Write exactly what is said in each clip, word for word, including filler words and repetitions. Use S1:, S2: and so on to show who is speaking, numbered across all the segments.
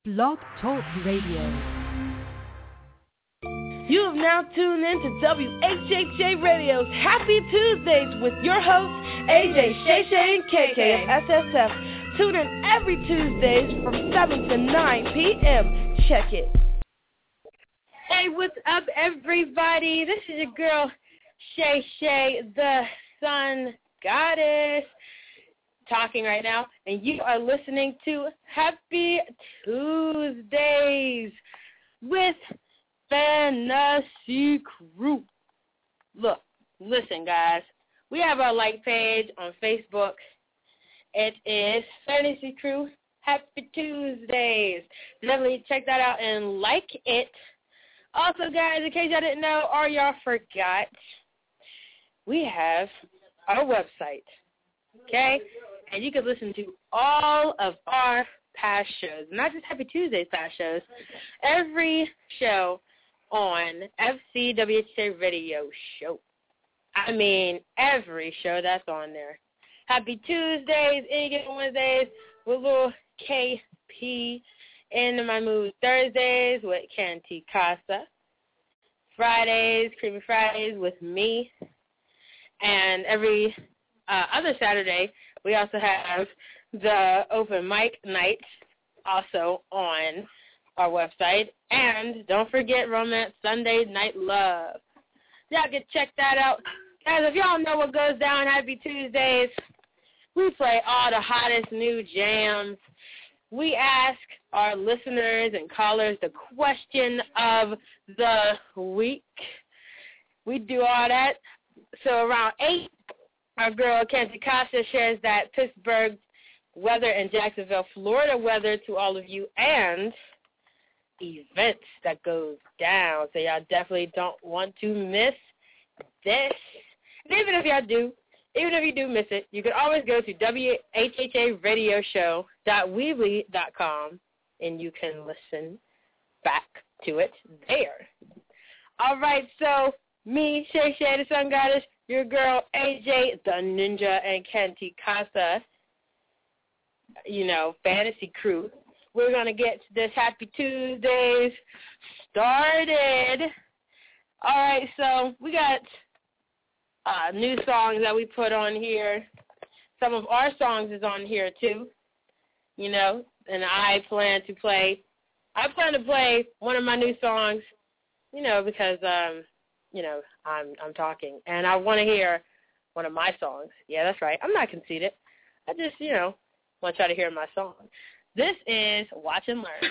S1: Blog Talk Radio.
S2: You have now tuned in to W H H A Radio's Happy Tuesdays with your hosts, A J, Shay Shay, and K K of S S F. Tune in every Tuesdays from seven to nine p.m. Check it.
S3: Hey, what's up, everybody? This is your girl, Shay Shay, the Sun Goddess, talking right now, and you are listening to Happy Tuesdays with Fantasy Crew. Look, listen, guys. We have our like page on Facebook. It is Fantasy Crew Happy Tuesdays. Definitely check that out and like it. Also, guys, in case y'all didn't know or y'all forgot, we have our website, okay? And you can listen to all of our past shows, not just Happy Tuesdays past shows, every show on F C W H A Radio Show. I mean, every show that's on there. Happy Tuesdays, any given Wednesdays with little K P. In My Mood Thursdays with Canty Casa. Fridays, Creamy Fridays with me. And every uh, other Saturday, we also have the open mic night also on our website. And don't forget Romance Sunday Night Love. Y'all can check that out. Guys, if y'all know what goes down Happy Tuesdays, we play all the hottest new jams. We ask our listeners and callers the question of the week. We do all that. So around eight, our girl Kenzie Casa shares that Pittsburgh weather and Jacksonville, Florida weather to all of you and events that goes down. So y'all definitely don't want to miss this. And even if y'all do, Even if you do miss it, you can always go to W H H A radio show dot weebly dot com and you can listen back to it there. All right, so me, Shay Shay, the Sun Goddess, your girl, A J, the Ninja, and Kenty Casa, you know, Fantasy Crew. We're going to get this Happy Tuesdays started. All right, so we got Uh, new songs that we put on here. Some of our songs is on here too, you know, and I plan to play, I plan to play one of my new songs, you know, because, um, you know, I'm I'm talking, and I want to hear one of my songs. Yeah, that's right. I'm not conceited. I just, you know, want y'all to hear my song. This is Watch and Learn.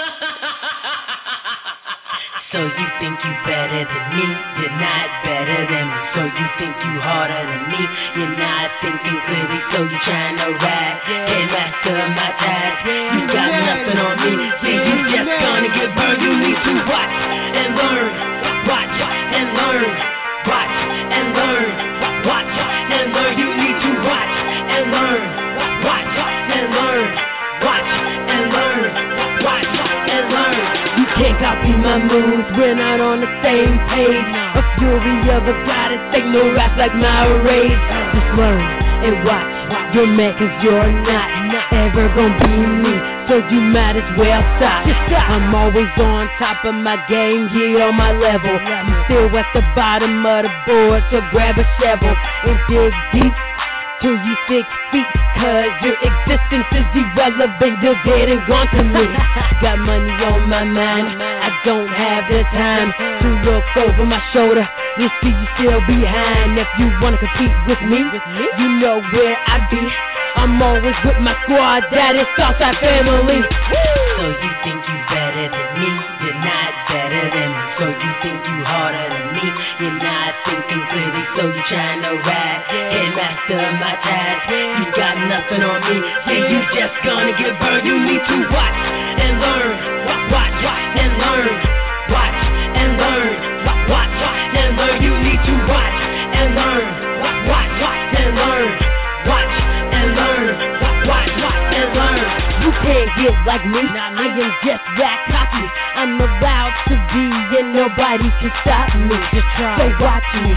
S4: So you think you better than me, you're not better than me. So you think you harder than me, you're not thinking clearly. So you're trying to ride, can't master my task. You got nothing on me, see you just gonna get burned. You need to watch and learn, watch and learn, watch and learn, watch and learn. You need to watch and learn, watch and learn, watch and learn, watch and learn. You can't copy my moves, we're not on the same page. A fury of a goddess, ain't no rap like my rage. Just learn and watch, you're mad cause you're not, not ever gonna be me, so you might as well stop. I'm always on top of my game, here on my level. You still at the bottom of the board, so grab a shovel and dig deep till you six feet, cause your existence is irrelevant, you're dead and gone to me. Got money on my mind, I don't have the time to look over my shoulder, you see you still behind. If you wanna compete with me, you know where I be, I'm always with my squad, that is Southside family. So you think you better than me, you're not better than me. So you think you harder than me, you're not thinking clearly. So you're trying to ride, can't master my task. You got nothing on me, see you just gonna get burned. You need to watch and learn, watch and learn, watch and learn, watch and learn. You need to watch and learn, watch and learn, watch and learn, watch and learn. You can't get like me, I am just that cocky. I'm allowed to be and nobody can stop me. So watch me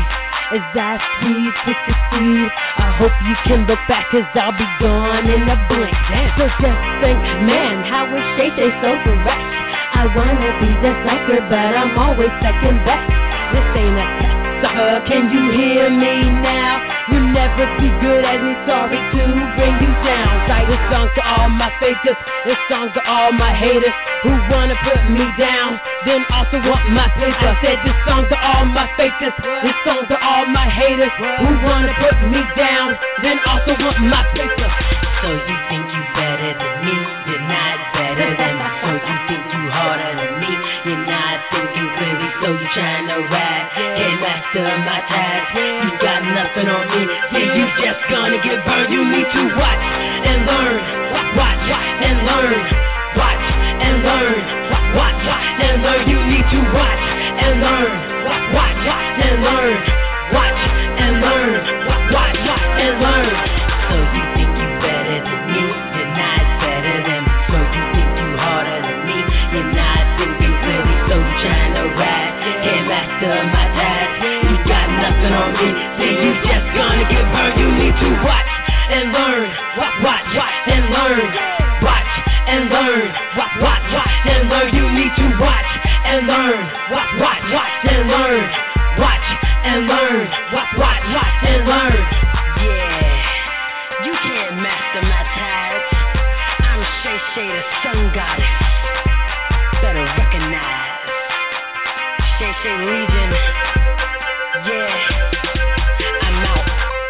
S4: Is that sweet, twisted seed? I hope you can look back, cause I'll be gone in a blink. Damn. So just think, man, how is Shay Shay so correct? I wanna be the sucker, but I'm always second best. This ain't a test, sucker, can you hear me now? You'll never be good at me, sorry to bring you down. Like this song to all my fakers, this song to all my haters who wanna put me down, then also want my paper. I said this song to all my fakers, this song to all my haters who wanna put me down, then also want my paper.
S5: So you think you better than me, you're not better than me. So you think you harder than me, you're not thinking clearly. So you trying to ride, can't master my tide. You got nothing on me, see you just gonna get burned. You need to watch and learn, watch and learn, watch and learn, watch and learn. You need to watch and learn, watch and learn, watch and learn, watch and learn. So you think you better than me, you're not better than me. So you think you harder than me, you're not thinking clearly. So you trying to ride, can't master my tide. You got nothing on me, see you just gonna get burned. You need to watch and learn, watch and learn, watch and learn, watch and learn. You need to watch and learn, watch and learn, watch and learn, watch and learn. Yeah, you can't master my tides. I'm Shay Shay, the sun goddess. Better recognize Shay Shay Legion. Yeah, I'm out.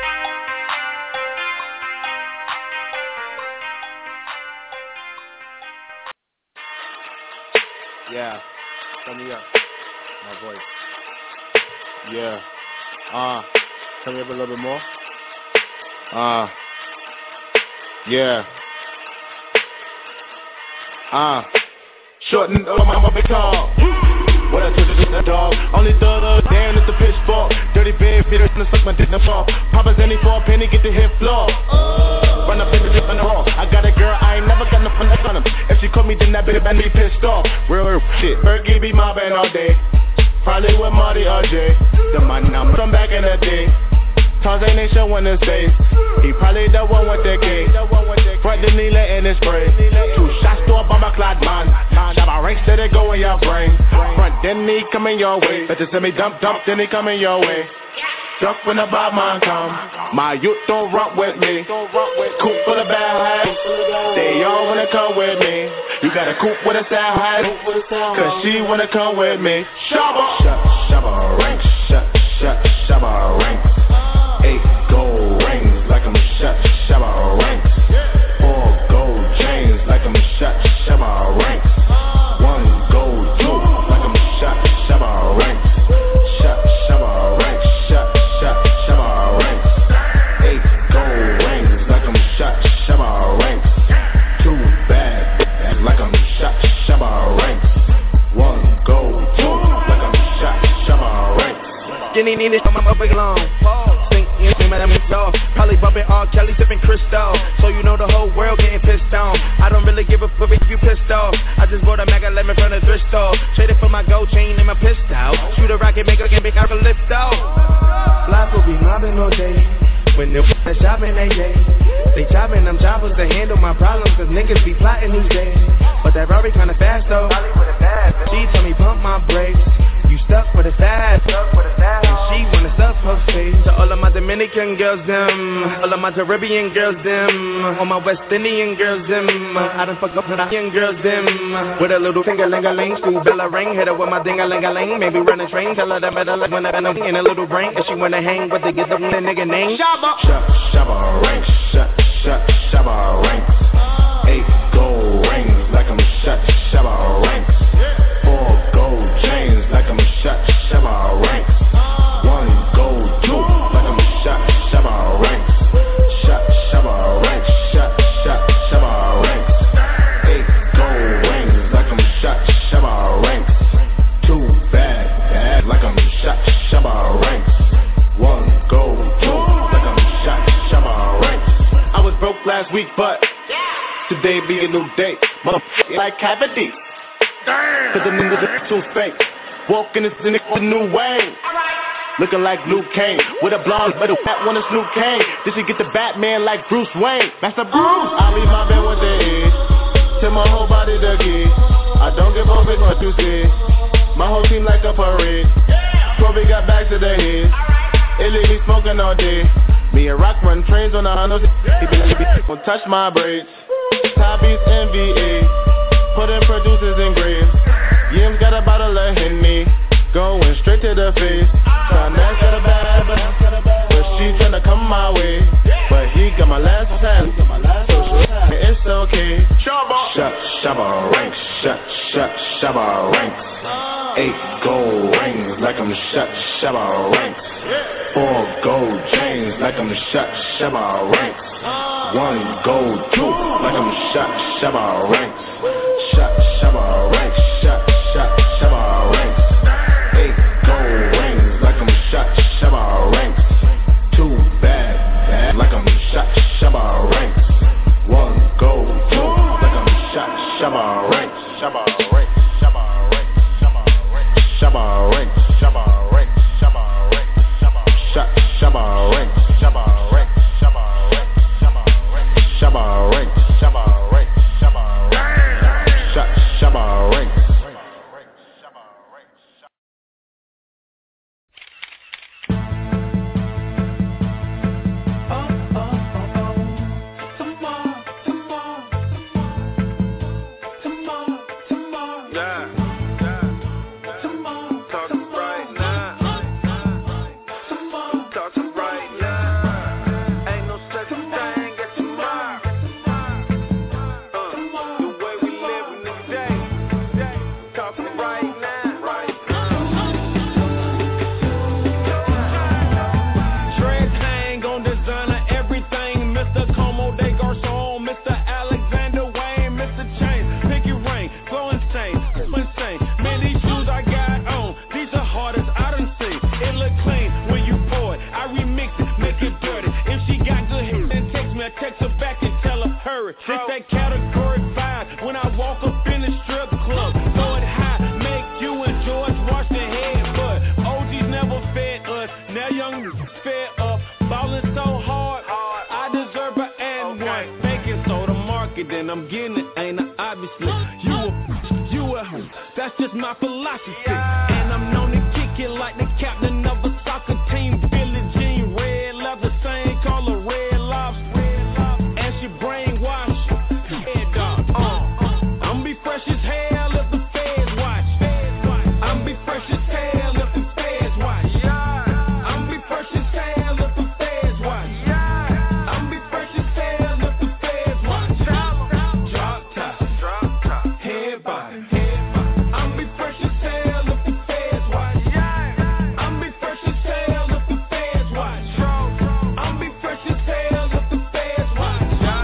S6: Yeah, turn me up. My voice. Yeah. Uh, turn me up a little bit more. Uh, yeah. Uh, shorten up my big tall. What I took is a dog. Only thug of damn is the pitchfork. Dirty bed feeder and suck my dick in the fall. Papa's any for a penny, get the hit floor. Run up in the dip on the wall. I got a girl, I ain't never got no fun on him. If she caught me, then that bitch better be pissed off. Real, real shit. Fergie be mobbing all day. Probably with Marty or Jay. The money I'm from back in the day. Tarzan ain't showing his face. He probably the one with the gate. Front the needle in his spray. Two shots to a bomber clad man. Shot my ranks till they go in your brain. Front then he coming your way. Better send me dump dump then he coming your way. Duck when the bad man come. My youth don't rock with me. Coop full of bad heights. They all wanna come with me. You got a coop with a sad height. Cause she wanna come with me. Shabba Shabba ranks. Shabba Shabba ranks. Eight gold rings like I'm shot, Shabba ranks. Four gold chains like I'm shot, Shabba ranks. One gold jewel like I'm shot, Shabba ranks. Shot, Shabba ranks. Shot, shot, Shabba ranks. Eight gold rings like I'm shot, Shabba ranks. Two bad like I'm shot, Shabba ranks. One gold jewel like I'm shot, Shabba ranks.
S7: Skinny need it, I'm a big long. Probably bumping R. Kelly, sipping Cristal. So you know the whole world getting pissed on. I don't really give a fuck if you pissed off. I just bought a Mac eleven from the thrift store. Traded for my gold chain and my pistol. Shoot a rocket, make a game, big out a lift off. Life will be mobbing all day. When they're shopping, they day. They chopping them choppers to handle my problems. Cause niggas be plotting these days. But that Rory kinda fast though. She told me pump my brakes. You stuck for the fast. And she wanna stuff her face. To all of my Dominican girls, them. All of my Caribbean girls, them. All my West Indian girls, them. I done fuck up with Indian girls, them. With a little finger-ling-a-ling. School bell a ring. Hit her with my ding-a-ling-a-ling. Maybe run a train. Tell her that better like when I been in a little brain. If she wanna hang with the get the nigga name. Shabba
S6: Shabba ranks. Shabba ranks. Eight gold rings like I'm shot, Shabba ranks. Four gold chains like I'm shot, Shabba ranks. One gold jewel like I'm shot, Shabba ranks. Shot, Shabba ranks. Shot, shot, Shabba ranks. Eight gold rings like I'm shot, Shabba ranks. Two bad, bad like I'm shot, Shabba ranks. One gold jewel like I'm shot, Shabba ranks. I was broke last week, but today be a new day. Motherfucker like cavity. Cause the niggas are too fake. Walking this in a new way. looking like Luke Kane. With a blonde, but a fat one is Luke Kane. This should get the Batman like Bruce Wayne. Master Bruce. I leave my bed with the edge. Till my whole body the gig. I don't give a big what you say. My whole team like a parade. Kobe got back to the head. It leave me smoking all day. Me and Rock run trains on the Honda. He be like, won't touch my braids. Top Beats N V A. Putting producers in graves. Yim's got a bottle of Henny. Going straight to the face. Tryna ask her the bad, but, but she tryna come my way. But he got my last time. So it's okay. Shut, shabba ranks. Shut, shut, shabba ranks. Eight gold rings like I'm shut, shabba ranks. Four gold chains like I'm shut, shabba ranks. One gold tooth like I'm shut, shabba ranks. Shut, shabba ranks. Shut, shut, shabba ranks. Eight gold rings like I'm shut, shabba ranks. Two bad, bad like I'm shut, shabba ranks. One gold tooth like I'm shut, shabba ranks. Shabba ranks. Shabba ranks, shabba ranks, shabba ranks, shabba ranks, shabba ranks, shabba ranks, shabba ranks, shabba ranks, shabba ranks, shabba ranks.
S8: This that category five when I walk up in the strip club. Throw it high, make you and George wash their head. But O Gs never fed us, now young fed up. Ballin' so hard, I deserve an and one. Making so the market, then I'm getting it, ain't I? Obviously, you a, you a, that's just my philosophy. And I'm known to kick it like the captain of a soccer team. Billie Jean, red leather, same color, red lobster. And she brainwashed. Fresh as hell if the feds watch. I'm be fresh as hell if the feds watch. I'm be fresh as hell if the feds watch. I'm be fresh as hell if the feds watch. Drop top, head body. I'm be fresh as hell if the feds watch. I'm be fresh as hell if the feds watch. I'm be fresh as hell if the feds watch.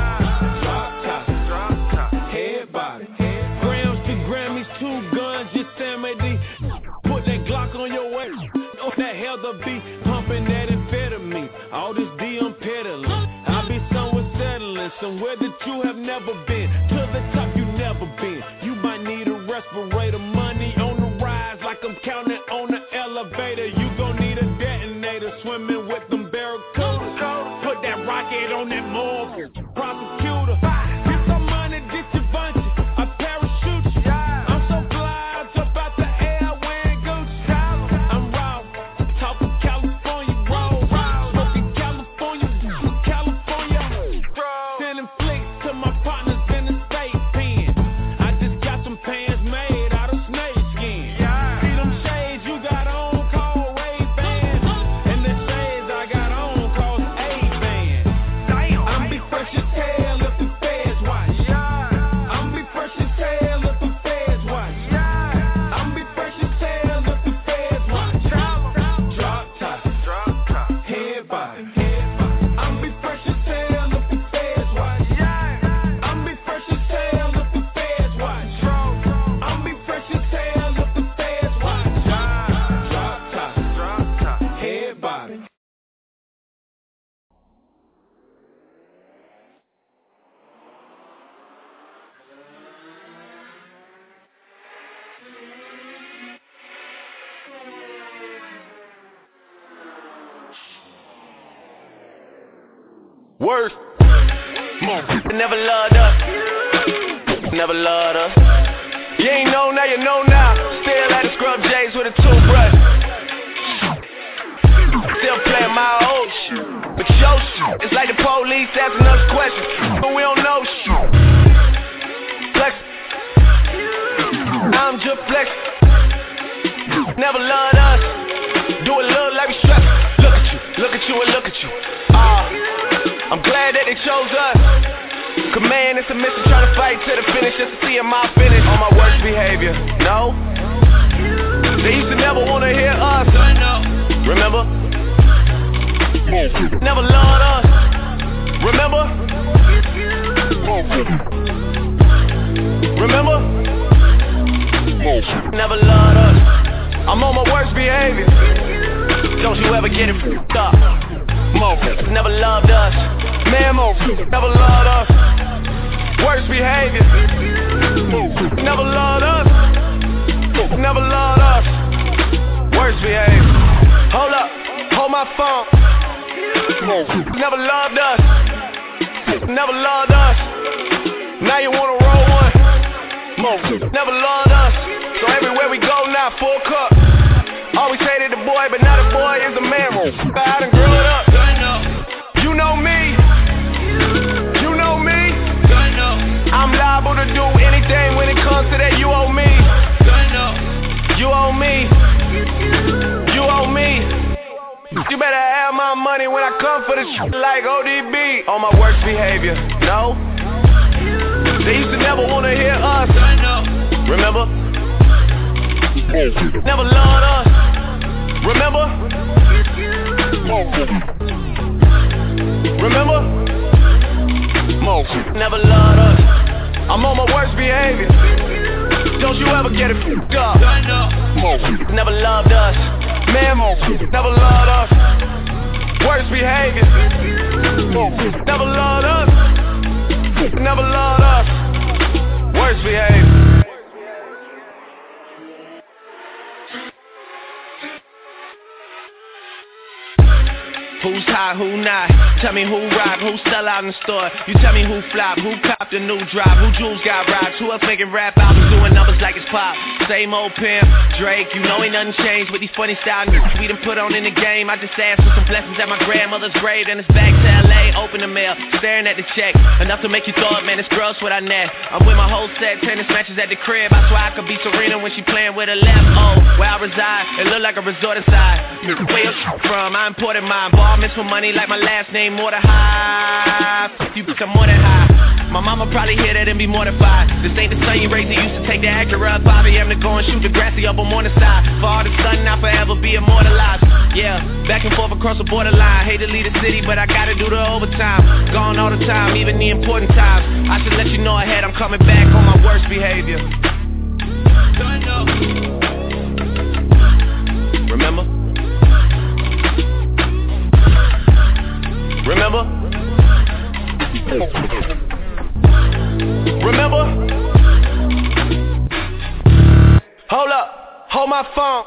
S8: Drop top, head body. Two guns, just Sammy. Put that Glock on your way. Oh, that hell the beat, pumping that amphetamine. All this D I'm peddling. I be somewhere settling, somewhere that you have never been. To the top you never been. You might need a respirator. Money on the rise, like I'm counting on the elevator. You gon' need a detonator. Swimming with them barracudas. Put that rocket on that morgue. Prosecutor. Get some money, get your bunch. I parachute you. Partners in the state pen. I just got some pants made out of
S7: Word. Never loved us. Never loved us. You ain't know now, you know now. Still at the scrub J's with a toothbrush. Still playing my old shit. But your shit, it's like the police asking us questions, but we don't know shit. Flex. I'm just flex. Never loved us. Do it look like we stress. Look at you, look at you and look at you. Ah, uh, I'm glad that they chose us. Command and submission, try to fight to the finish just to see my finish. On my worst behavior, no. They used to never wanna hear us. Remember? Never loved us. Remember? Remember? Never loved us. I'm on my worst behavior. Don't you ever get it f***ed up. Mo, never loved us. Man, Mo, never loved us. Worst behavior. Never loved us. Never loved us. Worst behavior. Hold up, hold my phone. Never loved us. Never loved us. Now you wanna roll one. Mo, never loved us. So everywhere we go now, full cup. Always hated the boy, but now the boy is the man. I done grew it up. You know me. You know me. I'm liable to do anything when it comes to that. You owe me. You owe me. You owe me. You better have my money when I come for the shit like O D B. On my worst behavior. No. They used to never wanna hear us. Remember? Never loved us. Remember? Remember? Never loved us. I'm on my worst behavior. Don't you ever get it f***ed up. Never loved us. Man, never loved us. Worst behavior. Never loved us. Never loved us. Worst behavior. Who's hot, who not? Tell me who rock, who sell out in the store. You tell me who flop, who copped the new drop, who jewels got rocks, who else making rap albums doing numbers like it's pop. Same old pimp, Drake, you know ain't nothing changed with these funny style niggas we done put on in the game. I just asked for some blessings at my grandmother's grave, and it's back to L A, open the mail, staring at the check. Enough to make you throw up, man, it's gross what I net. I'm with my whole set, tennis matches at the crib. I swear I could be Serena when she playing with her left. Oh, where I reside, it look like a resort inside. Where you from, I imported mine. Ball miss for money like my last name, more than high. You become more than high. My mama probably hear that and be mortified. This ain't the son you raised, you used to take the Acura up five a.m. to go and shoot the grassy up on morning side. For all the sun, I'll forever be immortalized. Yeah, back and forth across the borderline. Hate to leave the city, but I gotta do the overtime. Gone all the time, even the important times. I should let you know ahead, I'm coming back on my worst behavior. Remember? Remember? Remember? Hold up, hold my phone.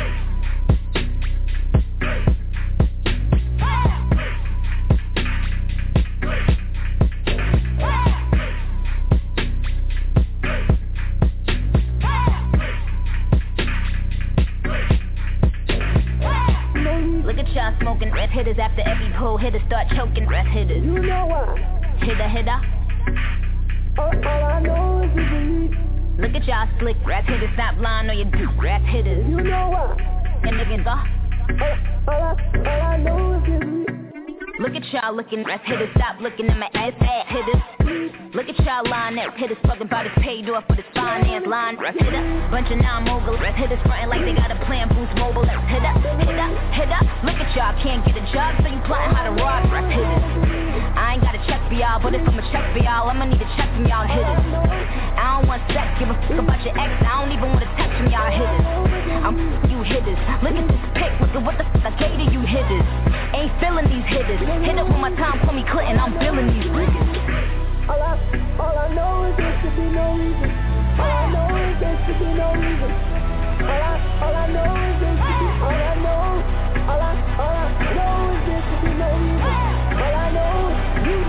S9: Look at y'all smoking breath hitters after every pull. Hitters start choking breath hitters. You know what? Hitter, hitter. All, all I know is you believe. Look at y'all slick breath hitters. Stop lying on your do breath hitters. You know what? And niggas are. All, all, I, all I know is you believe. Look at y'all looking breath hitters. Stop looking at my ass ass hitters. Look at y'all line that hitters fucking about his paid off with his finance line. Breath hitter, bunch of non-mogul breath hitters frontin' like they got a plan boost mobile. Let's hit up, hit up, hit up. Look at y'all can't get a job, so you plotting how to rob breath hitters. I ain't got a check for y'all, but if I'm a check for y'all, I'ma need a check from y'all hitters. I don't want sex, give a fuck about your ex. I don't even want to text from y'all hitters. I'm you hitters. Look at this pic, look at what the fuck I gave to you hitters. Ain't feeling these hitters. Hit up when my time, call me Clinton, I'm billing these niggas. All I, all I know is there should be no reason. All I know is there should be no reason. All I, all I know is there should be, all I know, all I, all I know is there should be no reason. All I know, you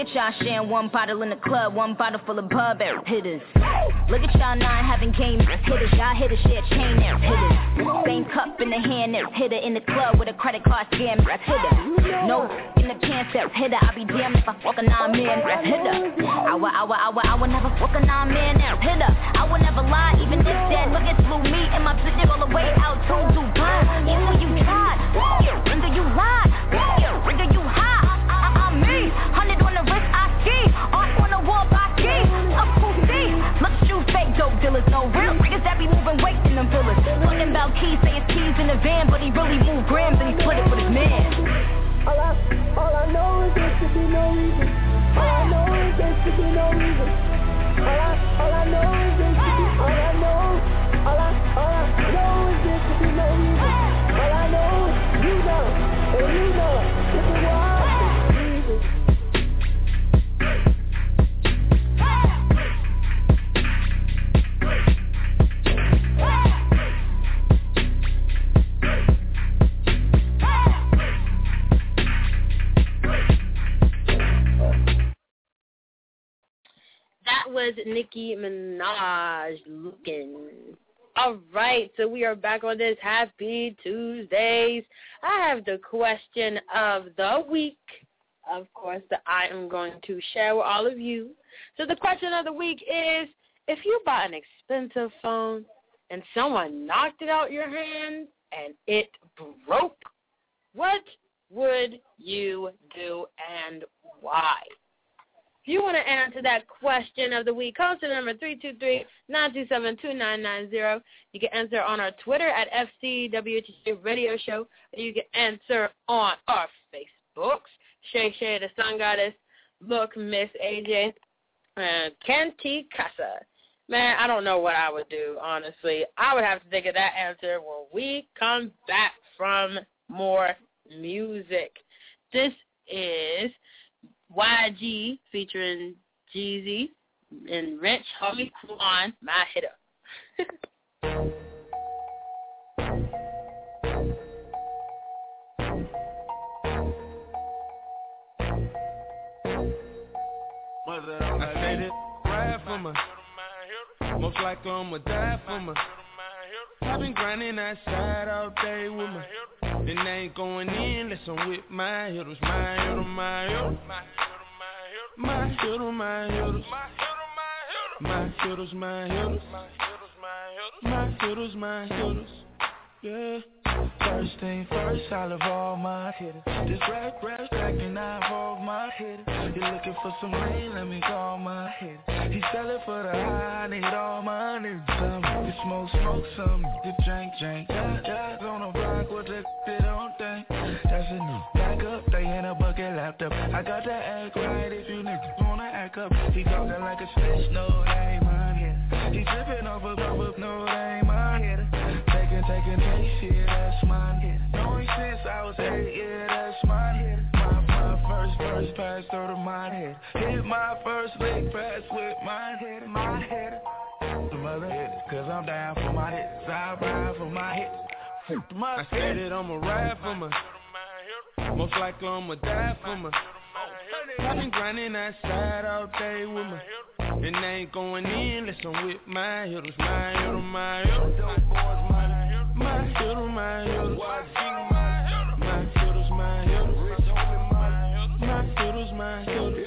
S9: at y'all sharing one bottle in the club, one bottle full of bub ass hitters. Look at y'all nine having game hitters, y'all hitters share chain ass hitters. Same cup in the hand as hitter in the club with a credit card scam ass hitter. No in the pants ass hitter, I be damned if I fuck a nine man ass hitter. I would, I would, I would, I would never fuck a nine man ass hitter. I would never lie, even if that nigga flew me and my bitch all the way out to Dubai. Even you tried, nigga you lied, nigga you high. I'm me, hundred on the wrist I ski, art on the wall by key. Up who see? Look you fake dope dealers, no real niggas that be moving weight in them villas. Talking about keys, say it's keys in the van, but he really moved grams and he split it with his man.
S10: All I, all I know is there should be no reason. All I know is there should be no reason. All I, all I know is there should be, all I know, all I, all I know is there should be no reason. All I know, you know, and you know, if it was reason.
S3: That was Nicki Minaj looking. All right, so we are back on this Happy Tuesdays. I have the question of the week, of course, that I am going to share with all of you. So the question of the week is, if you bought an expensive phone and someone knocked it out your hand and it broke, what would you do and why? If you want to answer that question of the week, call to the number three two three, nine two seven, two nine nine zero. You can answer on our Twitter at F C W H J Radio Show. Or you can answer on our Facebooks, Shay Shay the Sun Goddess, Look Miss A J, and Canty Casa. Man, I don't know what I would do, honestly. I would have to think of that answer when we come back from more music. This is Y G featuring Jeezy and Rich Homie Quan, My Hitter.
S8: I said it, ride for me. Most likely I'ma die for me. I've been grinding outside all day with me. And I ain't going in unless I'm with my hitters, my hitter, my hitter. My hitter, my hitters. My hitters, my hitters. My hitters, my hitters. Yeah. First thing first, I love all my hitters. This rap, rap, stacking out all my hitters. You looking for some rain, let me call my hitters. He sellin' for the high, I need all my niggas. Some you smoke, smoke some, you drink, drink. Yeah, yeah, on a block with that they don't think. That's a new back up, they in a bucket laptop. I got to act right if you niggas wanna act up. He talking like a snitch, no, they ain't mine hitter. He trippin' off a cup, no, they ain't mine hitter. Taking, taking, take shit, that's mine hitter. Knowing since I was eight, yeah, that's mine hitter. My, my first, first pass through the mine hitter. Hit my first leg pass with mine hitter, my hitter. The mother hitters, cause I'm down for my hits. I ride for my hits. I said it, I'ma ride for me. Most likely I'ma die for me. I've been grinding outside all day with me. And I ain't going in unless I'm with my hitters, my hitter, my hitter. My hitter, my hitters. My hitters, my hitters. My hitters, my hitters.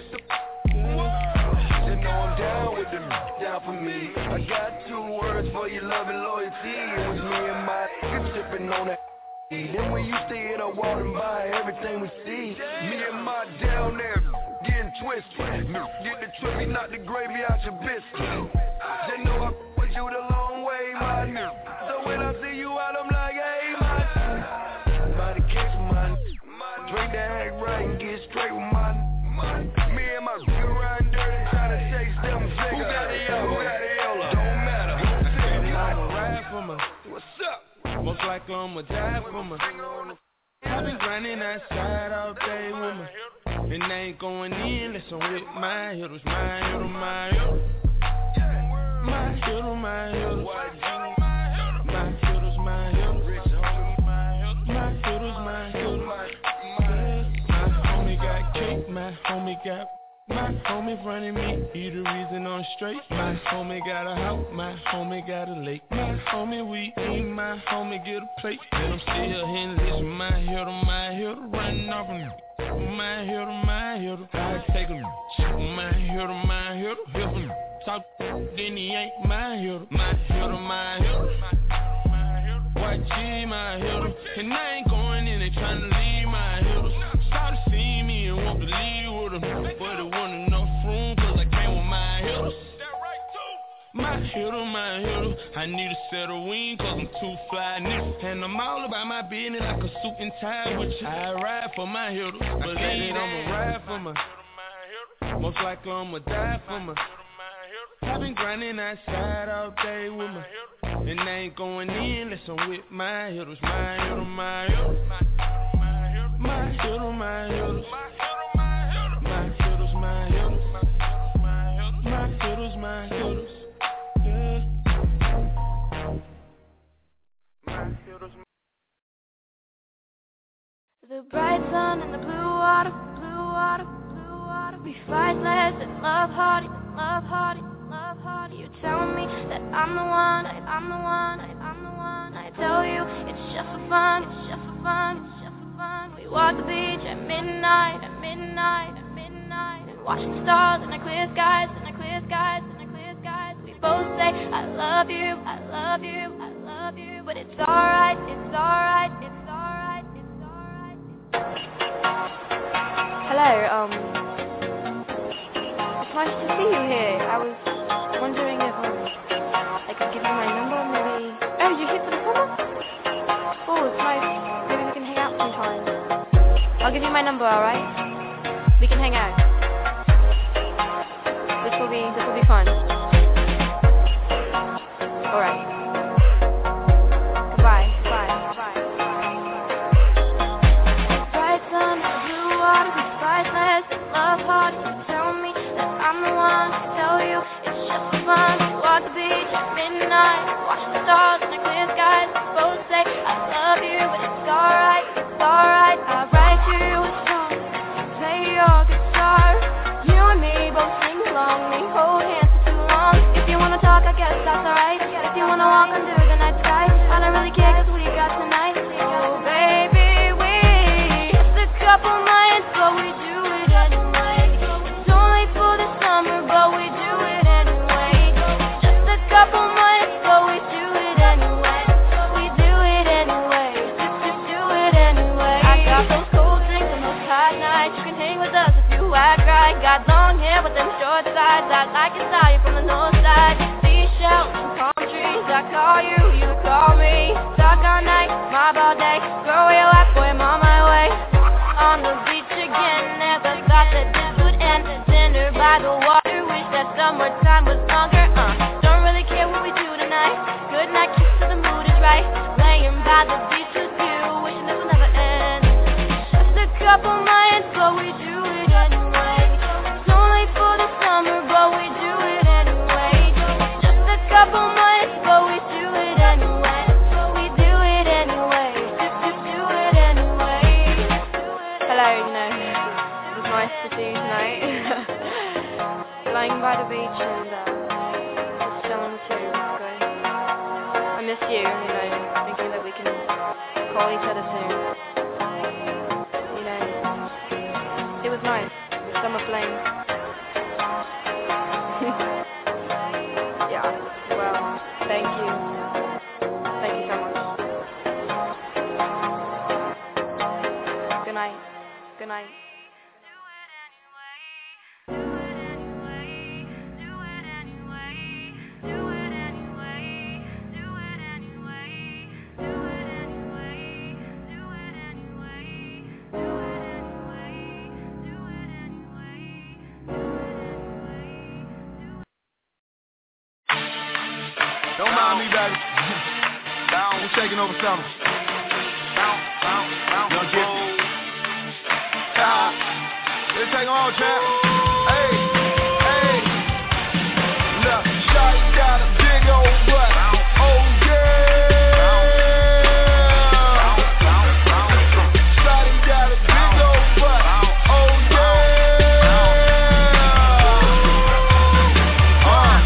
S11: You know I'm down with them, down for me. I got two words for your love and loyalty. It was me and my niggas sipping on that. Then we used to hit a wall and buy everything we see. Me and my down there getting twisted. Get the trippy, not the gravy out your biscuit. They know I put you the long way, my nigga. So when I see you out, I'm like, hey, my about to catch my drink that act right and get straight with my me and my nigga riding dirty, trying to chase them figures. Who got the yellow? Who got the yellow? Don't matter.
S8: I'ma ride for me.
S11: What's up?
S8: Most likely I'ma die for me. I've been grinding outside all day with me. And I ain't going in unless I'm with my hitters, my hitter, my hitter. My hitter, my hitters. My hitters, my hitters. My hitters, my hitters. My homie got cake, my homie got. My straight. My homie got a house, my homie got a lake. My homie we eat, my homie get a plate. And I'm still hitting this, my hill to my hill to running off of me. My hill to my hill to I take a my hill to my hill to hill from talk, then he ain't my hill to my hill to my hill to White G, my hill to, and I ain't going in and trying to leave my hill to. Saw to see me and want to leave with him, but it wasn't enough room cause I came with my hill to. My hill, my hill, I need a set of wings cause I'm too fly nigga. And I'm all about my business like a suit and tie with you. I ride for my hill, believe I'ma ride for my. Most likely I'ma die for my. I've been grinding outside all day with my. And I ain't going in unless I'm with my hitters. My hill, my hill, my hill, my hill, my hitters, my hitters, my hitters, my hitters.
S12: The bright sun and the blue water, blue water, blue water. We fight less and love harder, love harder, love harder. You tell me that I'm the one, I, I'm the one, I, I'm the one. I tell you it's just for fun, it's just for fun, it's just for fun. We walk the beach at midnight, at midnight, at midnight, and watch the stars in the clear skies, in the clear skies, in the clear skies. We both say I love you, I love you, I love you, but it's alright, it's alright, it's alright, it's alright. Hello, um, it's nice to see you here. I was wondering if um, I could give you my number, maybe. Oh, you here for the summer? Oh, it's nice. Maybe we can hang out sometime. I'll give you my number, alright? We can hang out. This will be, this will be fun. Alright. Goodbye, goodbye, goodbye, goodbye. Bright sun, blue water, we fight less and love hard. You tell me that I'm the one to tell you it's just for fun. We walk the beach at midnight, watch the stars in the clear skies. We both say I love you, but it's alright, it's alright. I'll write you a song, play your guitar. You and me both sing along, we hold hands for too long. If you wanna talk, I guess that's alright. If you wanna walk under the night sky, I don't really care cause we got tonight. Oh baby, we just a couple months, but we do it anyway. It's only for the summer, but we do it anyway. Just a couple months, but we do it anyway. We do it anyway. Just, just do it anyway. I got those cold drinks and those hot nights. You can hang with us if you act right. Got long hair with them short sides. I like your style, you're from the north side. Seashells and palm trees. I call you, you call me. Talk all night, mob all day. Girl, where you at, boy, I'm on my way. On the beach again, never thought that this would end. Dinner by the water, wish that summertime was longer. Uh, don't really care what we do tonight. Good night, kiss till the mood is right. Laying by the beach with you, wishing this would never end. Just a couple months, but we do it anyway. It's only for the summer, but we do it anyway. Just a couple months, but we do it anyway. We do it anyway. Just, just do it anyway. Hello, you know, it was nice to see you tonight. Lying by the beach and uh, just chilling too. Good. I miss you, you know, thinking that we can call each other soon. You know, it was nice. Summer flame. Yeah, well, thank you. Thank you so much. Good night. Good night.
S6: Don't mind me, baby. We're taking over summer. Young Gibson. Let's take them all, champ. Hey, hey. Look, Shawty got a big old butt. Oh, yeah. Shawty got a big old butt. Oh, yeah. Uh.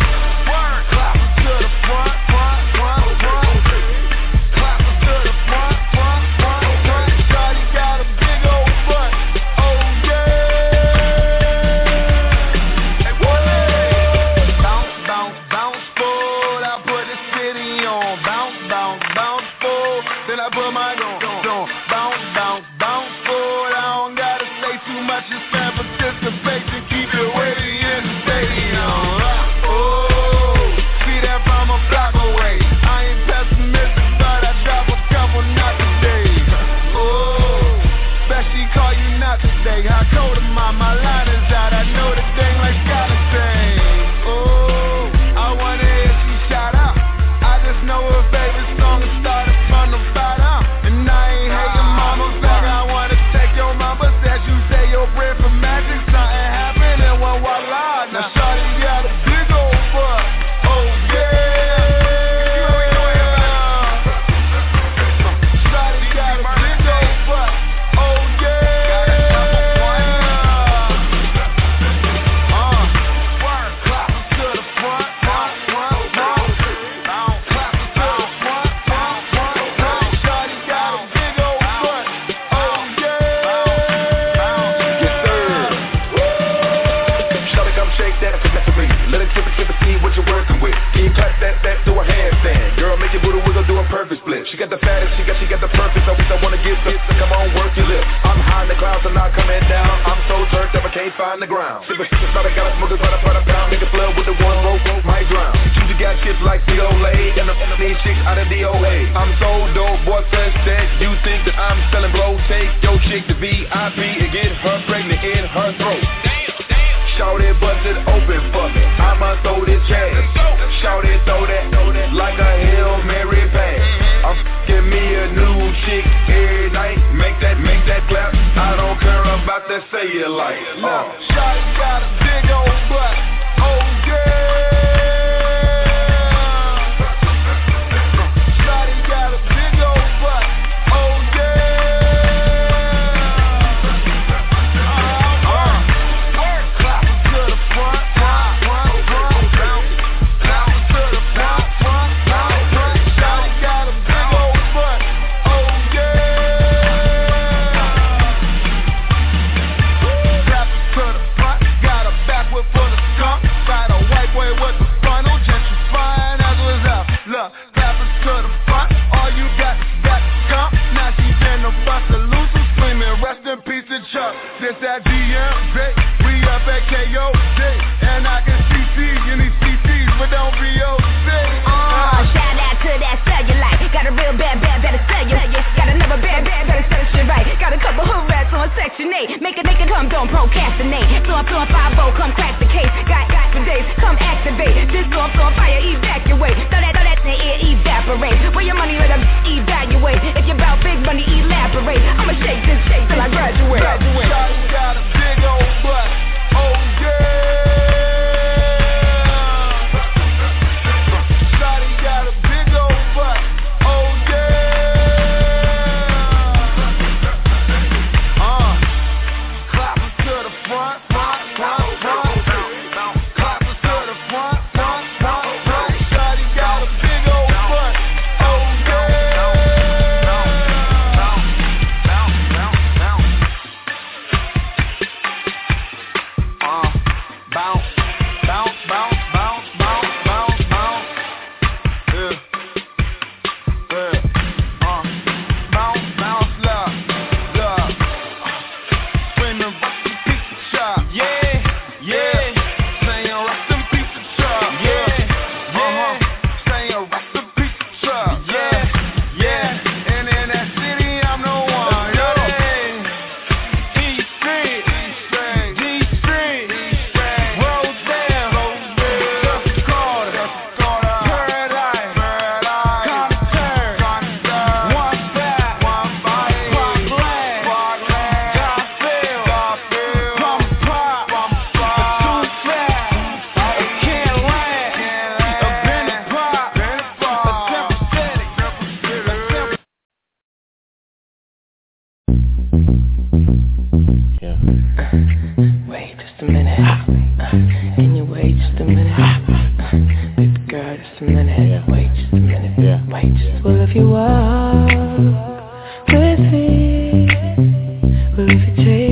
S11: Sip it, sip it, see what you're working with. Can you clap that, that to a handstand? Girl, make your booty wiggle, do a perfect split. She got the fattest, she got, she got the perfect. So I wanna get some, so come on, work your lips. I'm high in the clouds, I'm not coming down. I'm so turned up, I can't find the ground. Sip it, sip it, thought I got a smoker, but I put a pound. Make a flood with the one rope, might drown. You got kids like C O A and the these chicks out of D O A. I'm so dope, boy, says that you think that I'm selling blow. Take your chick to V I P and get her pregnant in her throat. Shout it, bust it open for me. I'ma throw this cash. Shout it, throw that, throw that like a Hail Mary pass. I'm f***ing me a new chick every night. Make that, make that clap. I don't care about that cellulite. Uh.
S13: Shout got a big old butt. Oh yeah. This that D M Z, we up at K O D, and I can C C in these C Cs, but don't be O C.
S9: Oh, shout out to that cellulite. Got a real bad, bad, better sell you. Got another bad, bad, better sell shit right. Got a couple hood rats on section eight. Make a nigga come, don't procrastinate. So I'm throwing five oh, come crack the case. Got, got for days, come activate. This go, I'm throwing fire, evacuate. Throw that, throw that in the air, evaporate. Where your money, let them evaluate. If you bout big money, elaborate. I'ma shake this shake till I graduate. graduate.
S13: Got a big old butt, oh yeah. Shawty got a big old butt, oh yeah. Uh, clap it to the front, front, front, front. Clap it to the front, front, front, front. Shawty got a big old butt, oh yeah. Bounce, bounce, bounce, bounce, bounce, bounce, bounce. Yeah, yeah, uh, bounce, bounce, love, love. Screaming, rest in peace, the chop. Yeah, yeah. Saying rest in peace, the chop. Yeah, yeah. Saying rest in peace, the chop. Yeah, yeah. And in that city, I'm the one. Yeah. East Street, D Street.
S4: Wait just a minute. Can you wait just a minute? Baby girl, just a minute. Wait just a minute. Wait just. Well, if you walk with me, well, if you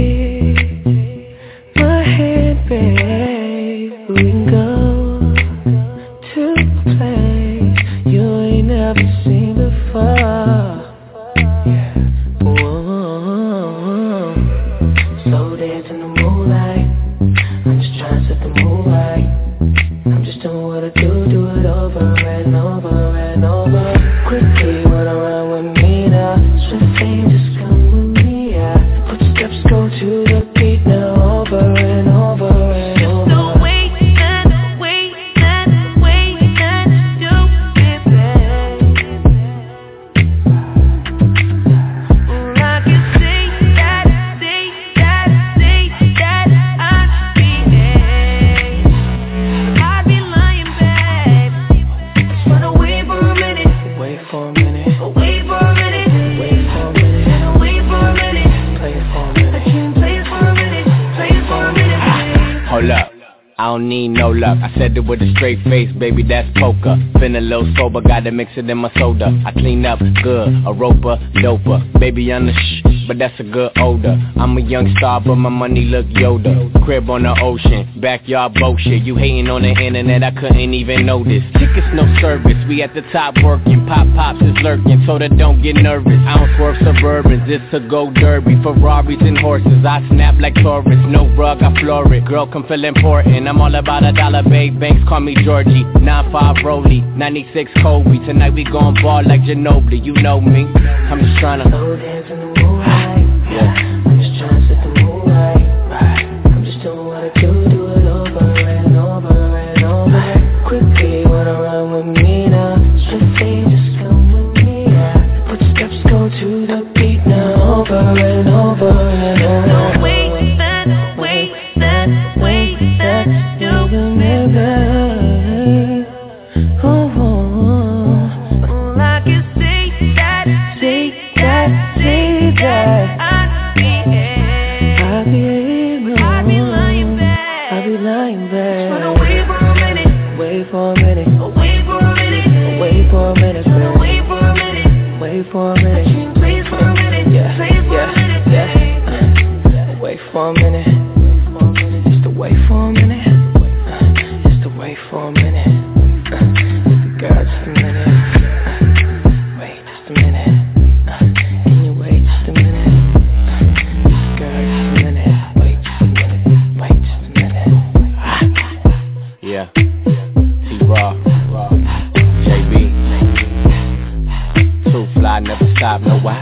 S4: take my hand, babe, we can go to a place you ain't never seen before. Yeah. Whoa. Slow dance in the moonlight. I'm just trying to set the mood right. I'm just doing what I do, do it over and over and over. Quickly when I run with me now. Swiftly just come with me, yeah. Footsteps go to the beat now, over and over and over.
S12: So wait, and wait, and wait, and do it, babe. Ooh, I can see that, see that, see that I'd be, I'd be lying, babe.
S14: don't need no luck. I said it with a straight face, baby, that's poker. Been a little sober, gotta mix it in my soda. I clean up good, a roper, doper. Baby, I'm the shh, but that's a good odor. I'm a young star, but my money look Yoda. Crib on the ocean, backyard bullshit. You hating on the internet, I couldn't even notice. Tickets, no service, we at the top working. Pop pops is lurking, so that don't get nervous. I don't swerve Suburbans, it's a go derby. Ferraris and horses, I snap like Taurus. No rug, I floor it, girl can feel important. I'm all about a dollar, babe, banks call me Georgie. nine five Rollie, ninety-six Kobe. Tonight we gon' ball like Ginobili, you know me. I'm just tryna
S15: slow dance in the moonlight. Yeah, I'm just tryna set the mood right. Right, I'm just doing what I do, do it over and over and over. Quickly wanna run with me now. Swiftly just come with me, yeah. Footsteps go to the beat now, over and over and over.
S10: No way that, way that, way that you can never. Oh, oh, oh. All I can say that, say that, say that. I be, I be, I be lying back, I be lying back. Just wanna wait for a minute,
S15: Wait for a minute,
S10: wait for a minute,
S15: wait for a minute,
S10: just wanna wait for a minute,
S15: wait for a minute.
S10: please for a minute,
S15: Yeah,
S10: please for a
S15: yeah,
S10: minute,
S15: yeah. Wait for a minute. It's the wait for a minute. It's the wait for a minute. Girl, just a minute. Wait just a minute. Can you wait just a minute? Girl, just a minute. Wait just a minute. Wait just a minute.
S14: Yeah, T-Raw, J B. Too fly, never stop, no why.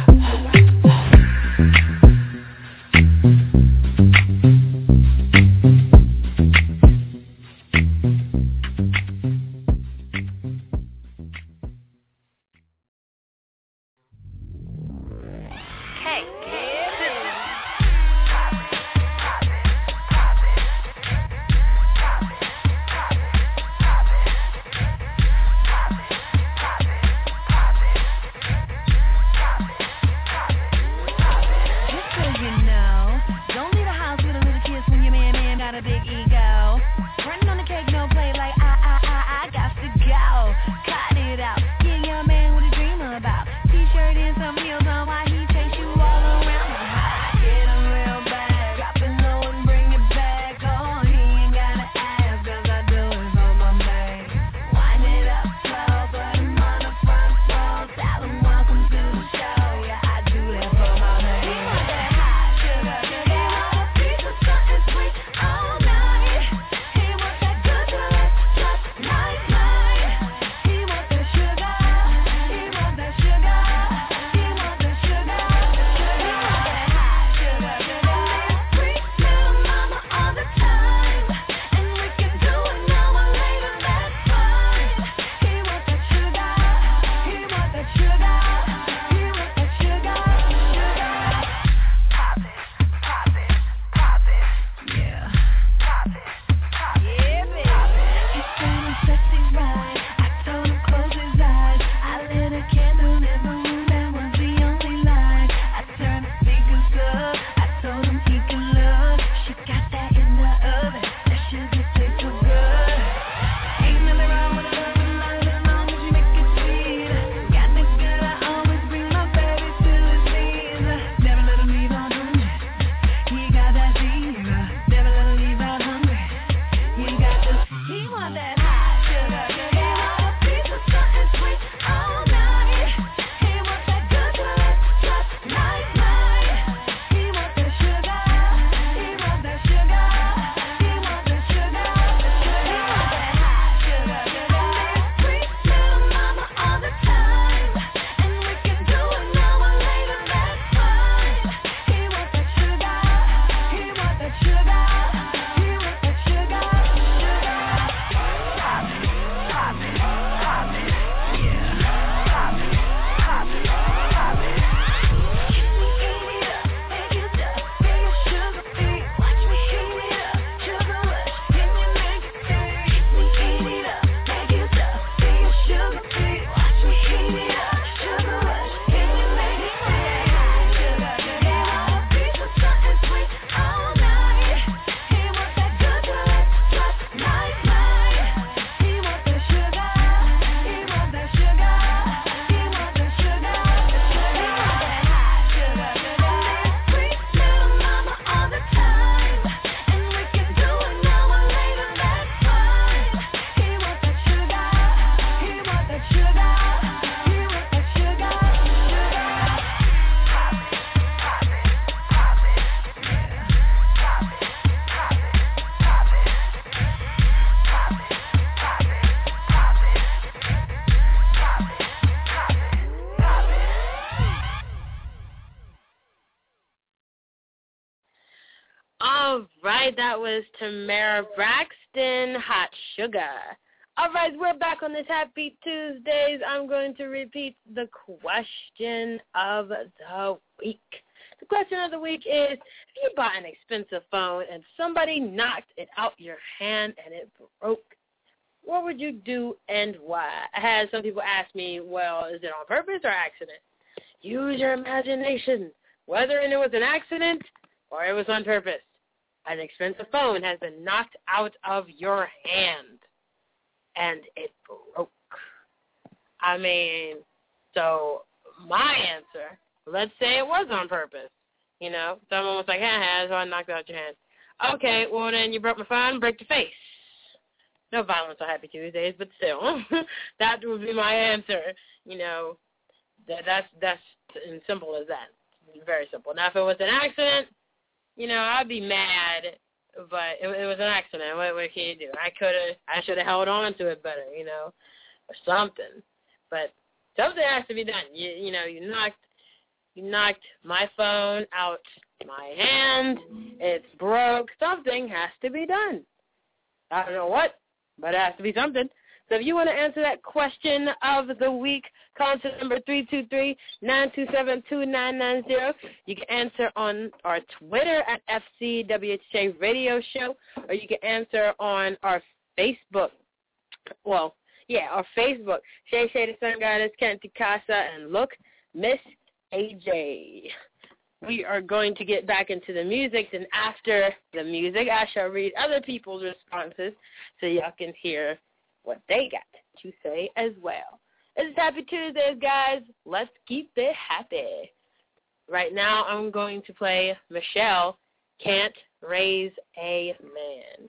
S3: right, that was Tamara Braxton, Hot Sugar. All right, we're back on this Happy Tuesdays. I'm going to repeat the question of the week. The question of the week is, if you bought an expensive phone and somebody knocked it out your hand and it broke, what would you do and why? I had some people ask me, well, is it on purpose or accident? Use your imagination. Whether it was an accident or it was on purpose, an expensive phone has been knocked out of your hand and it broke. I mean, so my answer, let's say it was on purpose. You know, someone was like, ha-ha, so I knocked out your hand. Okay, well, then you broke my phone, break your face. No violence on Happy Tuesdays, but still, that would be my answer. You know, that, that's that's as simple as that. Very simple. Now, if it was an accident, you know, I'd be mad, but it, it was an accident. What, what can you do? I could have, I should have held on to it better, you know, or something. But something has to be done. You, you know, you knocked, you knocked my phone out my hand. It's broke. Something has to be done. I don't know what, but it has to be something. So if you want to answer that question of the week, call to number three two three, nine two seven, two nine nine zero. You can answer on our Twitter at F C W H J Radio Show, or you can answer on our Facebook. Well, yeah, our Facebook. Shay Shay the Sun Goddess, Kent Casa, and look, Miss A J. We are going to get back into the music, and after the music, I shall read other people's responses so y'all can hear what they got to say as well. It's Happy Tuesdays, guys. Let's keep it happy. Right now, I'm going to play Michelle, Can't Raise a Man.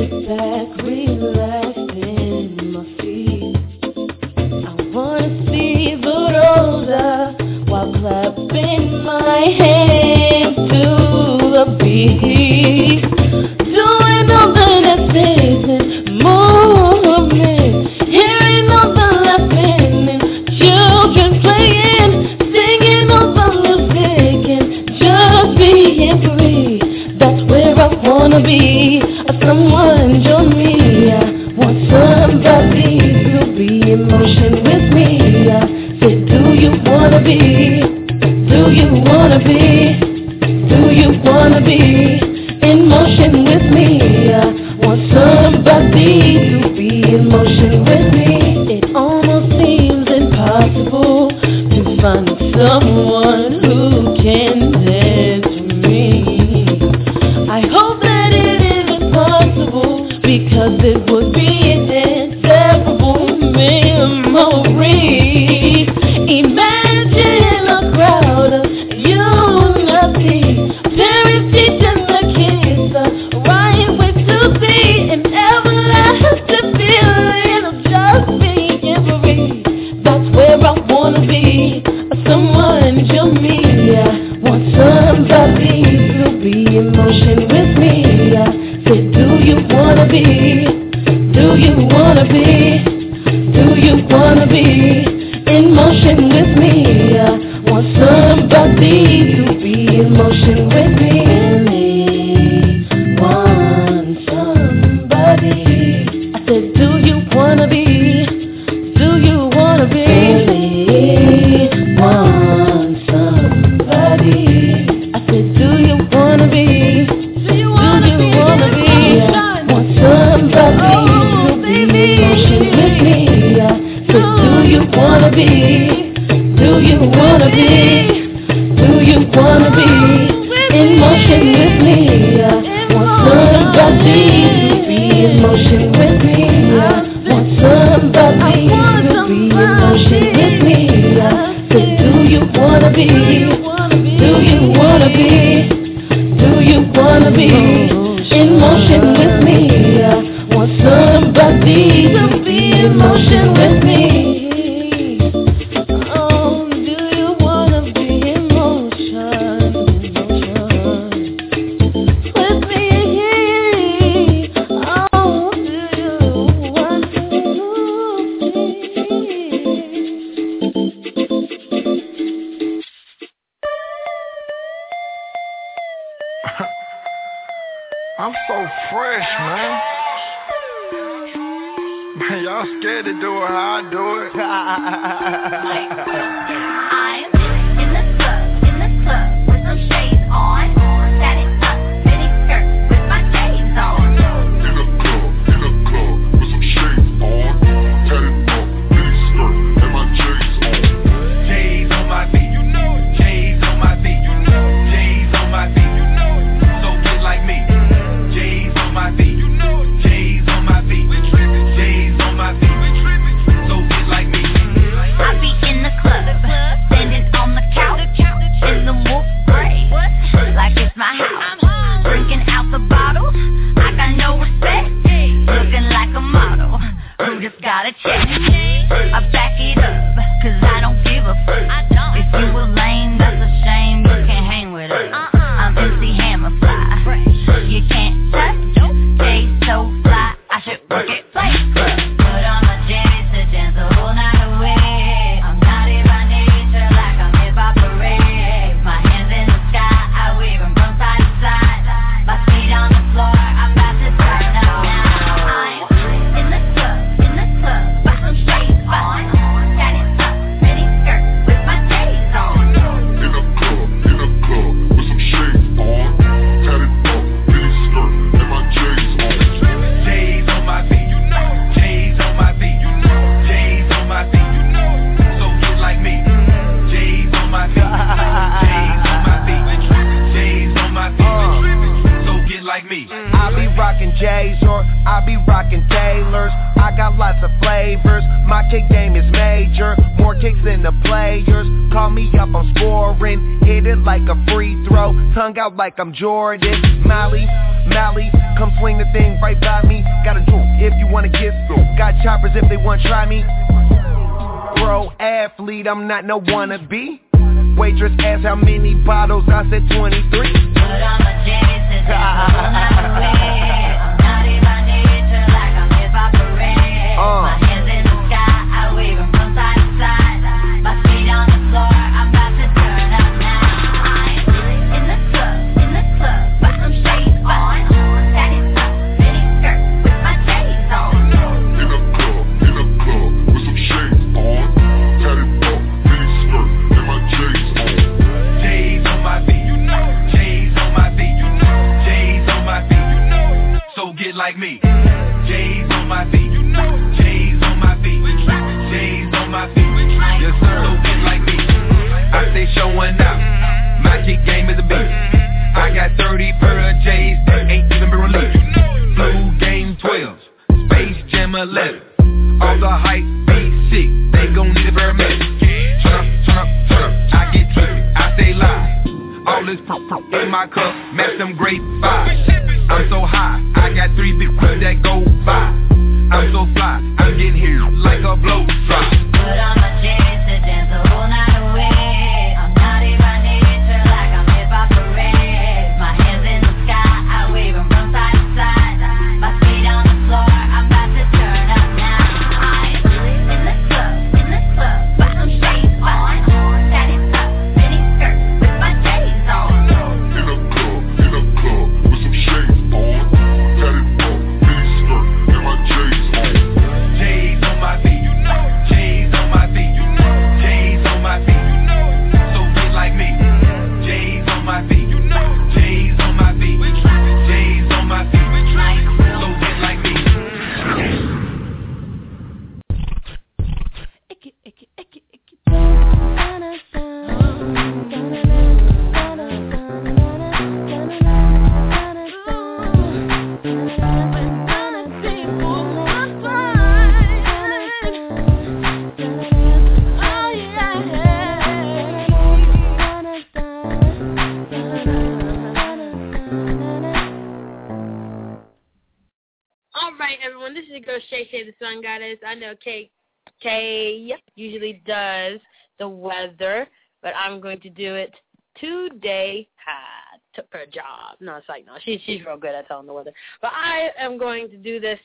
S10: back, relaxed in my feet. I wanna see the rosa while clapping my hands to the beat. Doing all the dancing movement, hearing all the laughing and children playing, singing all the music and just being free. That's where I wanna be. Someone join me. I want somebody to be in motion with me. I said, do you wanna be? Do you wanna be? Do you wanna be in motion with me? I want somebody to be in motion with me. It almost seems impossible to find someone who can dance with me. I hope that it isn't possible, because it would be an inseparable memory. Imagine a crowd of unity, parents teaching the kids the right way to be, an everlasting feeling of just being free. That's where I wanna be. Someone join me. I want somebody to be in motion with me. I said, do you wanna be? Do you wanna be? Do you wanna be in motion with me? I want somebody to be in motion with me. Really want somebody. I said, do you wanna be? Do you wanna be? Really want somebody. I said, do you wanna be? Do you wanna be? I want somebody to be in motion with me. I said, do you wanna be? Do you wanna be? Do you wanna be in motion with me? I want somebody to be in motion with me. I want somebody to be in motion with me. I said, do you wanna be? Do you wanna be? Do you wanna be in motion with me? I want somebody to be in motion with me. Oh, do you wanna be in motion, with me? Oh, do you want to
S16: I'm so fresh, man. Man, y'all scared to do it how I do it.
S9: I'm in the club, in the club with some shades on. Satin top, mini skirt with my shades on.
S17: In the club, in the club with some shades on. Tatted up, mini skirt and my J's on.
S18: J's on my feet, you know it. J's on my feet, you know it. J's on my feet, you know it. So get like me. J's on my feet, you know it. J's on my feet, we trippin'. J's on my feet, we trippin'. So get like me.
S9: I be in the club, standing on the couch, in the wolf gray, like it's my house. Drinking out the bottle, I got no respect. Looking like a model, who just got a check. I back it up, cause I don't give a fuck. If you a lame, that's a shame, you can't hang with us. I'm M C Hammer fly, you can't touch. Jay so fly, I should work it play. Put on my J's to dance the whole night away. I'm naughty by nature, like I'm hip hop parade. My hands in the sky, I wave them from side to side. My feet on the floor, I'm about to turn up now. I'm in the club, in the club, with some shades on. Tatted up, mini skirt with my J's on.
S17: In the club, in the club with some shades on. Tatted up, mini skirt and my J's on.
S18: J's on my feet, you
S19: I be rockin' Taylors, I got lots of flavors. My kick game is major, more kicks than the players. Call me up, I'm scoring, hit it like a free throw, tongue out like I'm Jordan. Mally, Mally, come swing the thing right by me. Got a jewel if you wanna get some. Got choppers if they wanna try me. Pro athlete, I'm not no wannabe. Waitress asked how many bottles, I said twenty-three. Put on my jeans today, I'm naughty by nature, like I'm hip-hop parade. Uh. My hands in the sky, I wave them from side to side. My feet on the floor, I'm about to turn up now. I'm in the club, in the club, but some shades on. That is up, mini skirt with my J's on.
S17: In the club, in the club, with some shades on. Tatted up, mini skirt, and my J's on.
S18: J's on my feet, you know. J's on my feet, you know. J's on my feet, you know. So get like me. J's on my feet, you know. J's on my feet. J's on my feet. Yes sir. So get like me. I stay showing out. My kick game is a beast. I got thirty pair of J's that ain't even been released. Blue Game twelves, Space Jam eleven. All the hype be sick. They gon' need a paramedic. Turn up, turn up, turn up. I get trippy. I stay live. All this pr- in my cup, match them grape vibes. I'm so high, I got three big quips that go by. I'm so fly, I'm getting here like a blow drop. Put on my jeans to dance the whole night away. I'm naughty by nature, like I'm hip-hop parade. My hands in the sky, I wave them from side to side. My feet on the floor, I'm about to turn up now. I'm in the club, in the club, but some shades on. That is up, mini skirt with my J's on.
S17: In the club, in the club, with some shades on. Tatted up, mini skirt, and my J's on.
S18: J's on my feet, you know. J's on my feet, you know. J's on my feet, you know. So get like me. J's on my feet, you know. J's on my feet. J's on my feet. So get like me.
S12: Icky, icky, icky, icky.
S3: All right, everyone, this is your girl Shay Shay, the Sun Goddess. I know K K usually does the weather, but I'm going to do it today. Ha, took her job. No, it's like, no, she, she's real good at telling the weather. But I am going to do this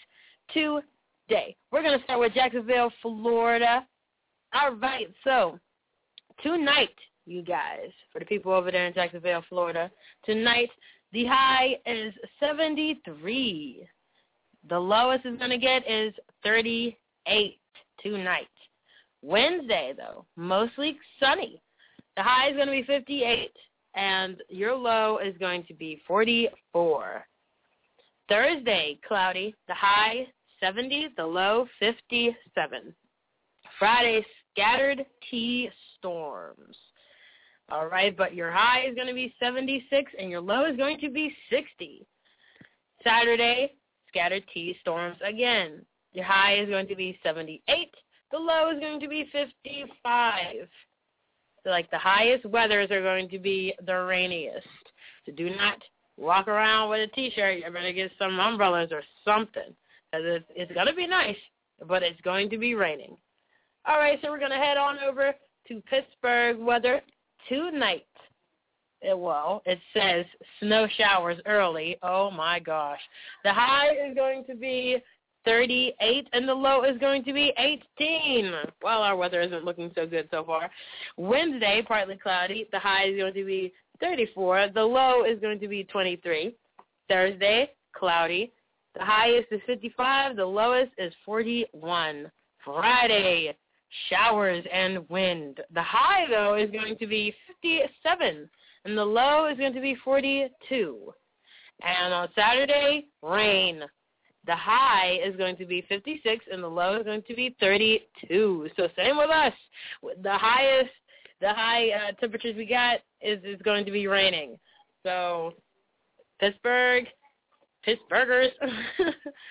S3: today. We're going to start with Jacksonville, Florida. All right, so tonight, you guys, for the people over there in Jacksonville, Florida, tonight the high is seventy-three. The lowest it's going to get is thirty-eight tonight. Wednesday, though, mostly sunny. The high is going to be fifty-eight, and your low is going to be forty-four. Thursday, cloudy. The high, seventy. The low, fifty-seven. Friday, scattered T-storms. All right, but your high is going to be seventy-six, and your low is going to be sixty. Saturday, scattered T-storms again. Your high is going to be seventy-eight. The low is going to be fifty-five. So, like, the highest weathers are going to be the rainiest. So do not walk around with a T-shirt. You better get some umbrellas or something, because it's, it's going to be nice, but it's going to be raining. All right, so we're going to head on over to Pittsburgh weather tonight. It, well, it says snow showers early. Oh, my gosh. The high is going to be thirty-eight, and the low is going to be eighteen. Well, our weather isn't looking so good so far. Wednesday, partly cloudy. The high is going to be thirty-four. The low is going to be twenty-three. Thursday, cloudy. The highest is fifty-five. The lowest is forty-one. Friday, showers and wind. The high, though, is going to be fifty-seven, and the low is going to be forty-two. And on Saturday, rain. The high is going to be fifty-six, and the low is going to be thirty-two. So same with us. The highest, the high uh, temperatures we got is, is going to be raining. So Pittsburgh, Pittsburghers,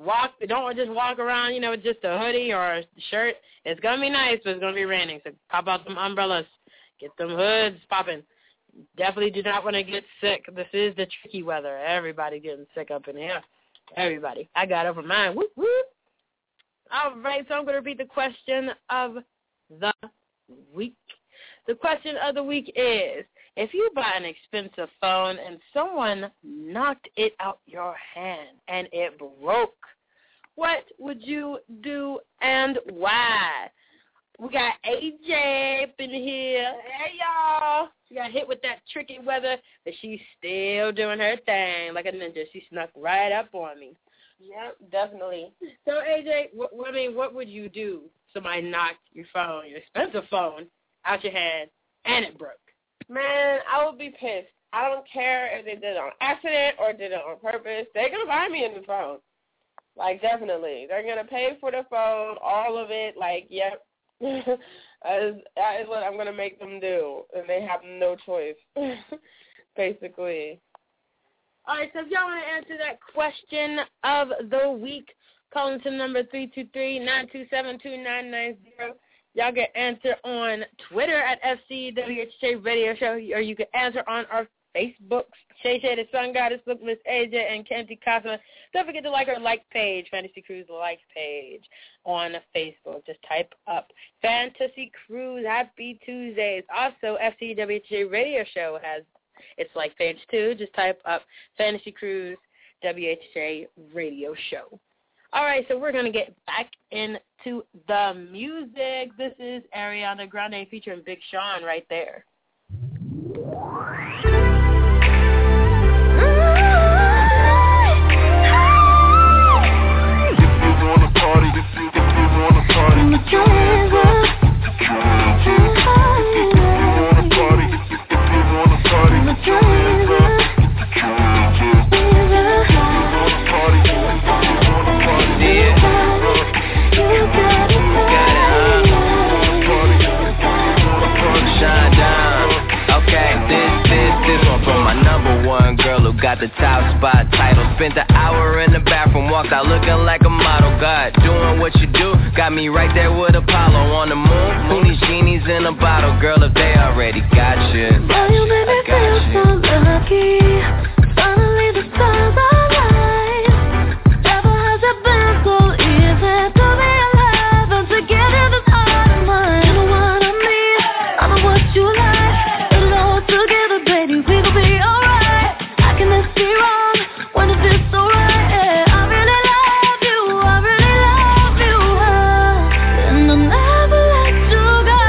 S3: walk, don't just walk around, you know, with just a hoodie or a shirt. It's going to be nice, but it's going to be raining. So pop out them umbrellas. Get them hoods popping. Definitely do not want to get sick. This is the tricky weather. Everybody getting sick up in here. Everybody. I got over mine. Whoop, whoop. All right, so I'm going to repeat the question of the week. The question of the week is, if you buy an expensive phone and someone knocked it out your hand and it broke, what would you do and why? We got A J up in here. Hey, y'all. She got hit with that tricky weather, but she's still doing her thing like a ninja. She snuck right up on me.
S20: Yep, definitely.
S3: So, A J, what, I mean, what would you do? Somebody knocked your phone, your expensive phone, out your hand, and it broke.
S20: Man, I would be pissed. I don't care if they did it on accident or did it on purpose. They're going to buy me a new phone. Like, definitely. They're going to pay for the phone, all of it. Like, yep. that, is, that is what I'm going to make them do. And they have no choice, basically.
S3: All right, so if y'all want to answer that question of the week, call into number three two three, nine two seven, two nine nine zero. Y'all can answer on Twitter at F C W H J Radio Show, or you can answer on our Facebooks, Shay Shay the Sun Goddess, Look Miss A J, and Kenty Cosma. Don't forget to like our like page, Fantasy Cruise like page on Facebook. Just type up Fantasy Cruise Happy Tuesdays. Also, F C W H J Radio Show has its like page too. Just type up Fantasy Cruise W H J Radio Show. All right, so we're going to get back into the music. This is Ariana Grande featuring Big Sean right there.
S21: Got the top spot title. Spent the hour in the bathroom, walked out looking like a model. God, doing what you do, got me right there with Apollo on the moon. Who needs genies in a bottle, girl, if they already got you?
S10: Now you made me feel so lucky. Finally the stars align. Never has it been so easy to be alive and to get in this heart of mine. You know what I mean? I know what you like. Put it all together, baby, we gon' be alright. Can this be wrong? When is this so right? Yeah, I really love you, I really love you, uh, and I'll never let you go.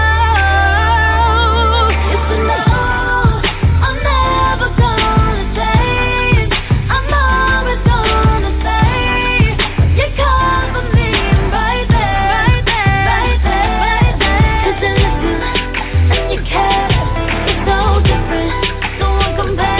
S10: Yes, I know I'm never gonna change. I'm always gonna stay. You cover me right there, right there, right there, right there. 'Cause you listen and you care. It's so different, no one compares.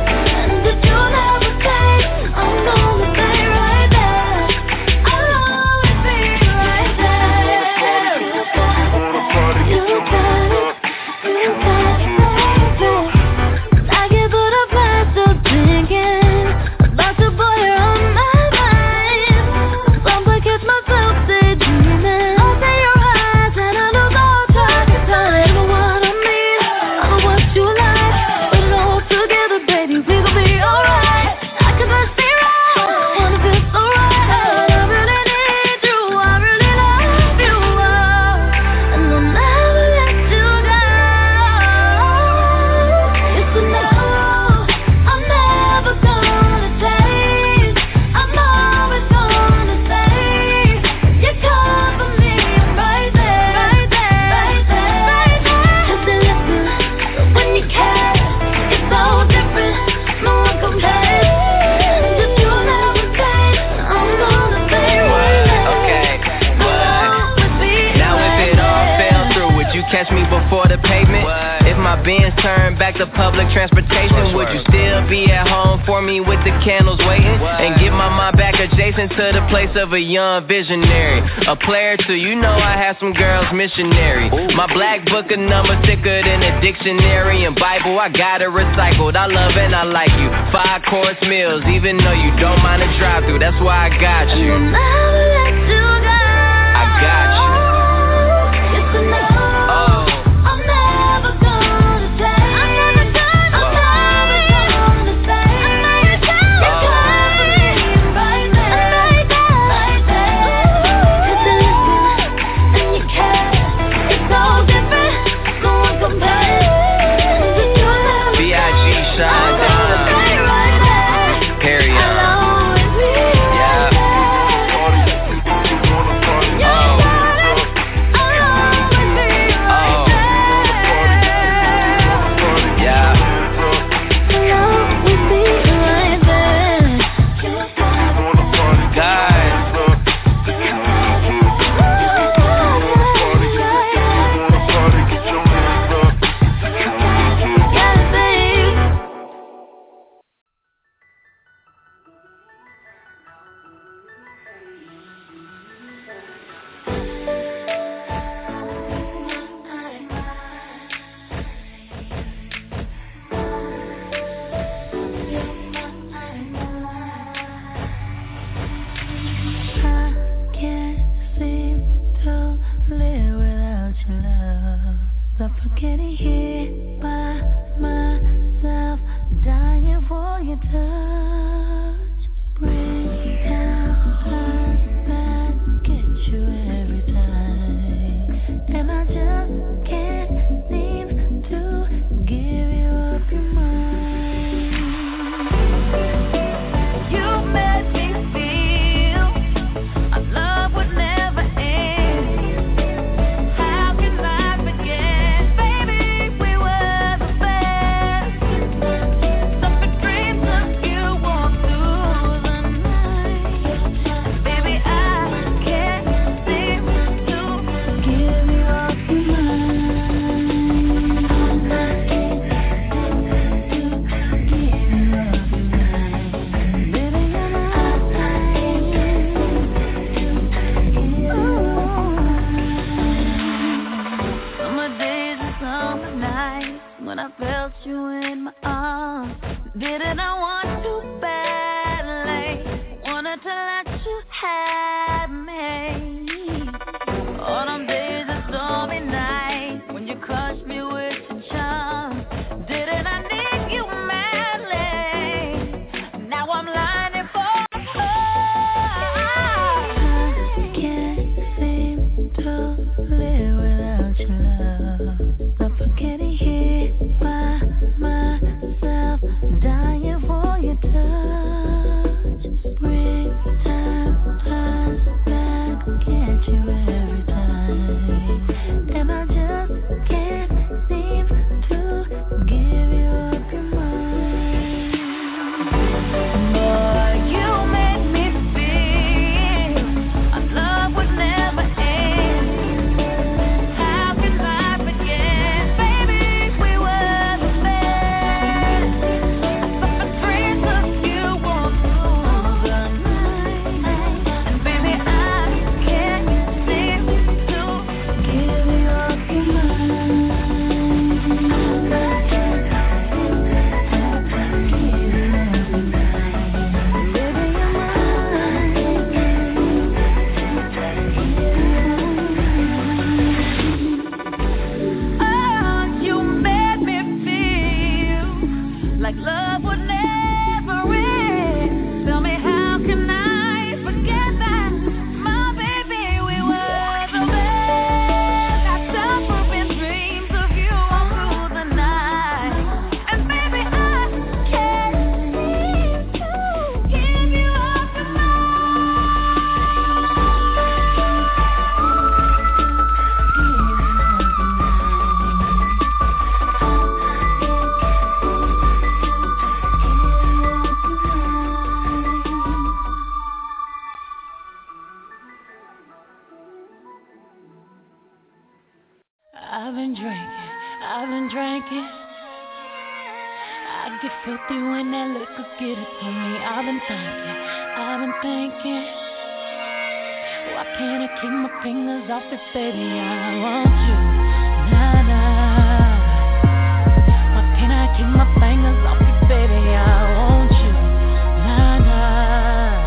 S21: Catch me before the pavement. What? If my Benz turned back to public transportation, would you still be at home for me with the candles waiting? What? And get my mind back adjacent Racing to the place of a young visionary. A player too, you know I have some girls missionary. My black book of numbers thicker than a dictionary and Bible. I got it recycled. I love and I like you. Five course meals, even though you don't mind a drive through. That's why I got you.
S12: I'll never let you go.
S21: I got you.
S12: Just to know I'm never gonna say. I'm never gonna, I'm never gonna say. I'm never gonna say right there, right there, right there. Cause you listen and you care. It's so different, no one compares.
S21: B I G Shine Down. Perry Young.
S4: I've been drinking, I've been drinking. I
S5: get filthy when that liquor get it to me. I've been thinking, I've been thinking, why can't I keep my fingers off it, baby? I want you, nah, nah. Why can't I keep my fingers off it, baby? I want you, nah, nah.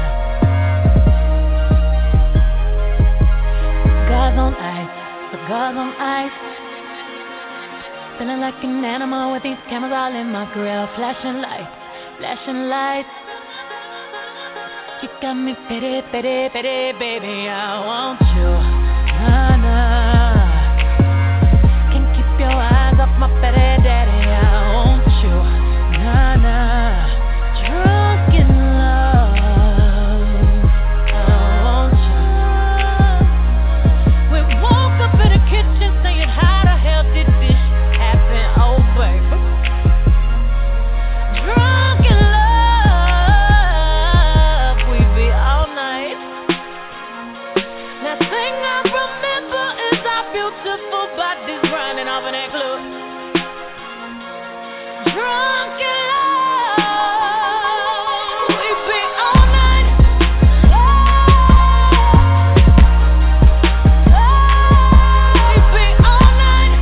S5: Cigars on ice, cigars on ice. Feeling like an animal with these cameras all in my grill. Flashing lights, flashing lights. You got me pity, pity, pity, baby. I want you, nah, nah. Can't keep your eyes off my pity, daddy. I want you, nah, nah. Drunk in love, I want you. We woke up in the kitchen saying, how the hell did this happen? Oh, baby. Drunk in love, we be all night. Now thing I remember is our beautiful bodies running off in that club. Drunk in love, we be all night. We be all night.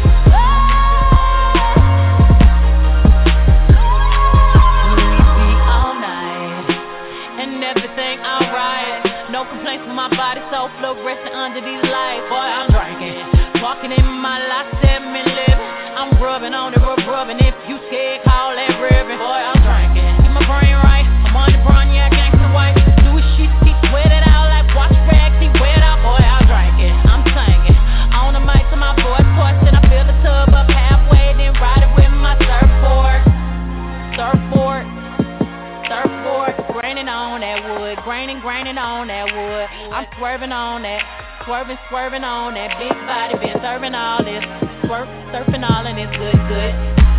S5: We be all night. And everything alright. No complaints with my body, so fluorescent under these lights. Boy, I'm drinking, walking in my life, seven living. I'm rubbing on it, rub rubbing. If you scared, call that ribbon. Boy, I'm drinking, get my brain right. I'm on the brown, yeah, gangsta white. Louis sheets, he sweat it out like wash rags, he wet out. Boy, I'm drinking, I'm singing on the mic to my voice course, and I fill the tub up halfway, then ride it with my surfboard, surfboard. Surfboard, graining on that wood, graining, graining on that wood. I'm swerving on that, swerving, swerving on that big body, been serving all this, swerp, surfing all and it's good, good.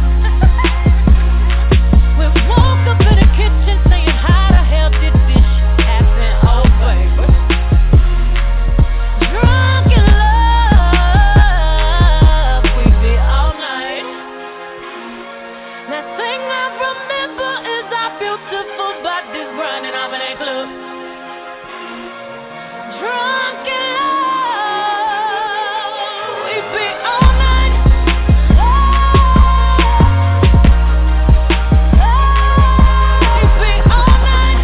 S5: We woke up in the kitchen saying, how the hell did this happen? Oh, baby. Drunk in love, we be all night. That thing I remember is our beautiful bodies running off in that club. Drunk in love, we be all night. We be all night.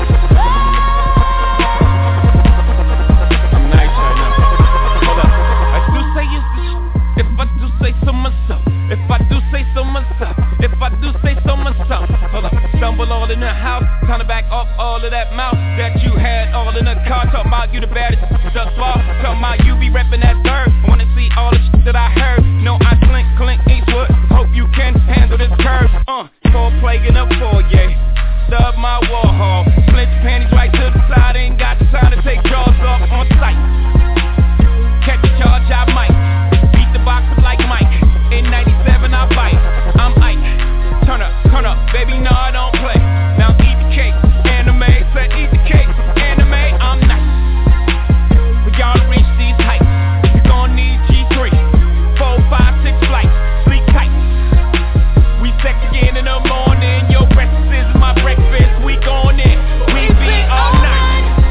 S8: I'm nice right now. Hold up. I do say you the sh- if I do say so myself. If I do say so myself. If I do say so myself. Hold up. Stumble all in the house. Time to back up all of that mouth that you had all in the car. Talking about you the baddest thus far. Talking about you be reppin' that third. Wanna see all the shit that I heard. No, I slink, clink, Eastwood. Hope you can handle this curve. Uh, four plague in a foyer. Stub my Warhol. Split your panties right to the side. Ain't got the time to take jaws off on sight. Catch a charge, I might. Beat the box up like Mike. In ninety-seven, I bite. I'm Ike. Turn up, turn up, baby, no, I don't play. Now eat the cake, anime, said eat the cake, anime, I'm nice. For y'all to reach these heights, you gon' need G three, four, five, six flights, sleep tight. We sex again in the morning, your breakfast is my breakfast, we gon' in, we be all night.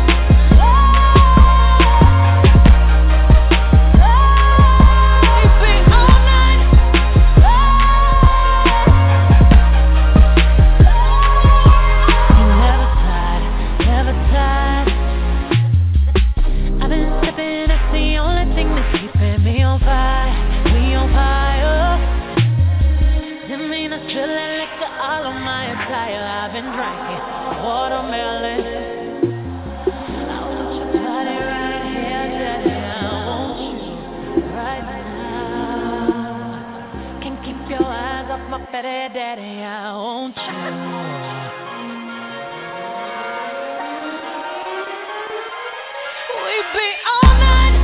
S5: I've been drinking watermelon. I want your body right here, daddy. I want you right now. Can't keep your eyes off my fatty daddy. I want you. We be all night.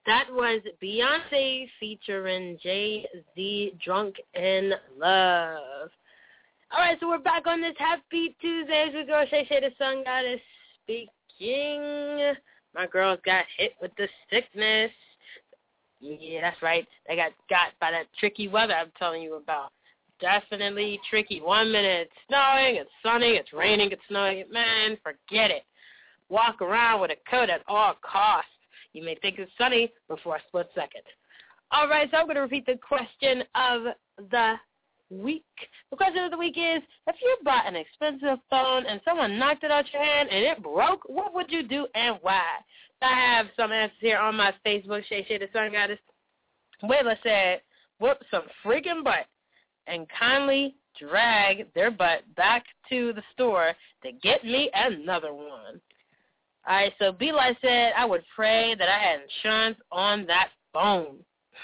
S3: That was Beyonce featuring Jay-Z, Drunk in Love. All right, so we're back on this Happy Tuesday. We go, Shay Shay, the Sun Goddess speaking. My girls got hit with the sickness. Yeah, that's right. They got got by that tricky weather I'm telling you about. Definitely tricky. One minute it's snowing, it's sunny, it's raining, it's snowing. Man, forget it. Walk around with a coat at all costs. You may think it's sunny before a split second. All right, so I'm going to repeat the question of the week. The question of the week is, if you bought an expensive phone and someone knocked it out your hand and it broke, what would you do and why? I have some answers here on my Facebook, Shay Shay the Sun Goddess. Wayla said, whoop some freaking butt and kindly drag their butt back to the store to get me another one. All right, so Beli said, I would pray that I had insurance on that phone.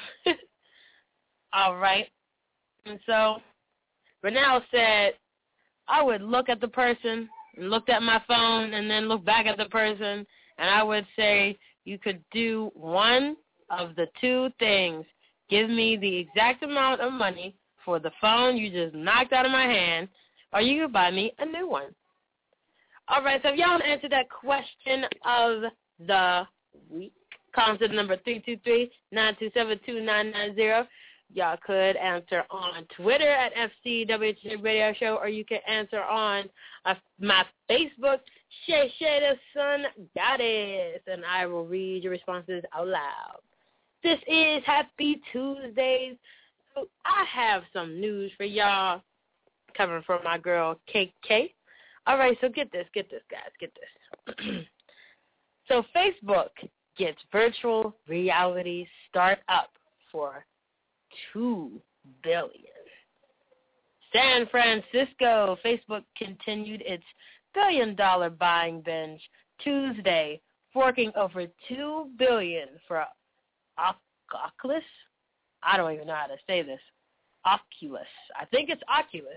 S3: All right. And so Renelle said, I would look at the person and look at my phone and then look back at the person, and I would say, you could do one of the two things. Give me the exact amount of money for the phone you just knocked out of my hand, or you could buy me a new one. All right, so if y'all want to answer that question of the week, call to the number three two three, nine two seven, two nine nine zero. Y'all could answer on Twitter at F C W H J Radio Show, or you can answer on uh, my Facebook, Shay Shay the Sun Goddess, and I will read your responses out loud. This is Happy Tuesdays. So I have some news for y'all coming from my girl, K K. All right, so get this, get this, guys, get this. So Facebook gets virtual reality startup for two billion dollars. San Francisco, Facebook continued its billion-dollar buying binge Tuesday, forking over two billion dollars for Oculus. I don't even know how to say this. Oculus. I think it's Oculus.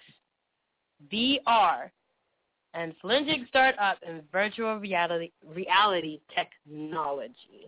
S3: V R. And fledgling startup in virtual reality reality technology.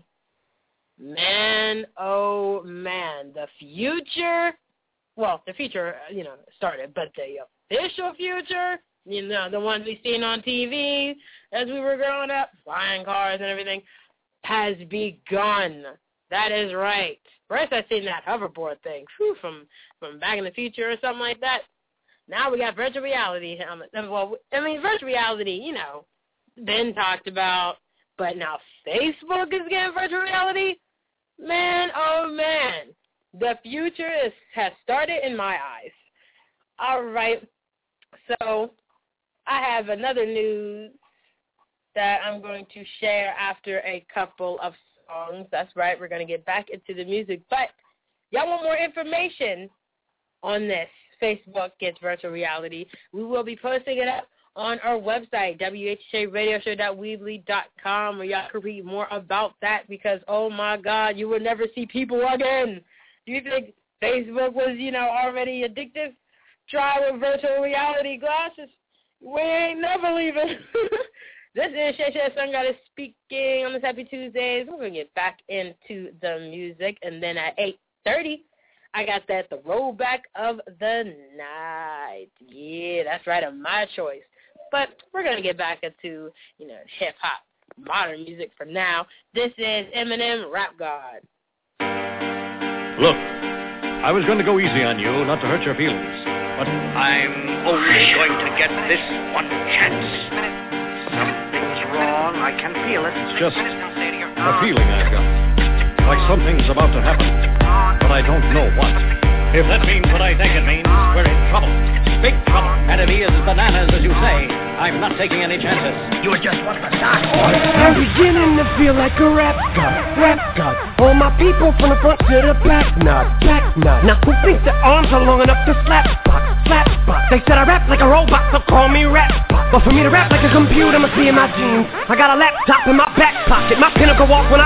S3: Man, oh man, the future, well, the future, you know, started, but the official future, you know, the ones we seen on T V as we were growing up, flying cars and everything, has begun. That is right. First I seen that hoverboard thing, whew, from, from Back in the Future or something like that. Now we got virtual reality. Well, I mean, virtual reality, you know, been talked about, but now Facebook is getting virtual reality? Man, oh, man. The future is, has started in my eyes. All right. So I have another news that I'm going to share after a couple of songs. That's right. We're going to get back into the music. But y'all want more information on this? Facebook gets virtual reality. We will be posting it up on our website, W H J radio show dot weebly dot com, where y'all can read more about that because, oh, my God, you will never see people again. Do you think Facebook was, you know, already addictive? Try with virtual reality glasses. We ain't never leaving. This is Shay Shay Sun Goddess speaking on this Happy Tuesdays. We're going to get back into the music, and then at eight thirty, I got that the rollback of the night. Yeah, that's right, of my choice. But we're going to get back into, you know, hip-hop, modern music for now. This is Eminem, Rap God.
S1: Look, I was going to go easy on you, not to hurt your feelings, but I'm only going to get this one chance. Something's wrong. I can feel it. It's just a feeling I've got. Like something's about to happen, but I don't know what. If that means what I think it means, we're in trouble. Big trouble. And if he is bananas, as you say, I'm not taking any chances. You just want to start.
S22: I'm beginning to feel like a rap god, rap god. All my people from the front to the back, nut, back nut. Now who thinks their arms are long enough to slap box, slap box? They said I rap like a robot, so call me rap box. But for me to rap like a computer must be in my jeans. I got a laptop in my back pocket. My pinnacle walk when I hat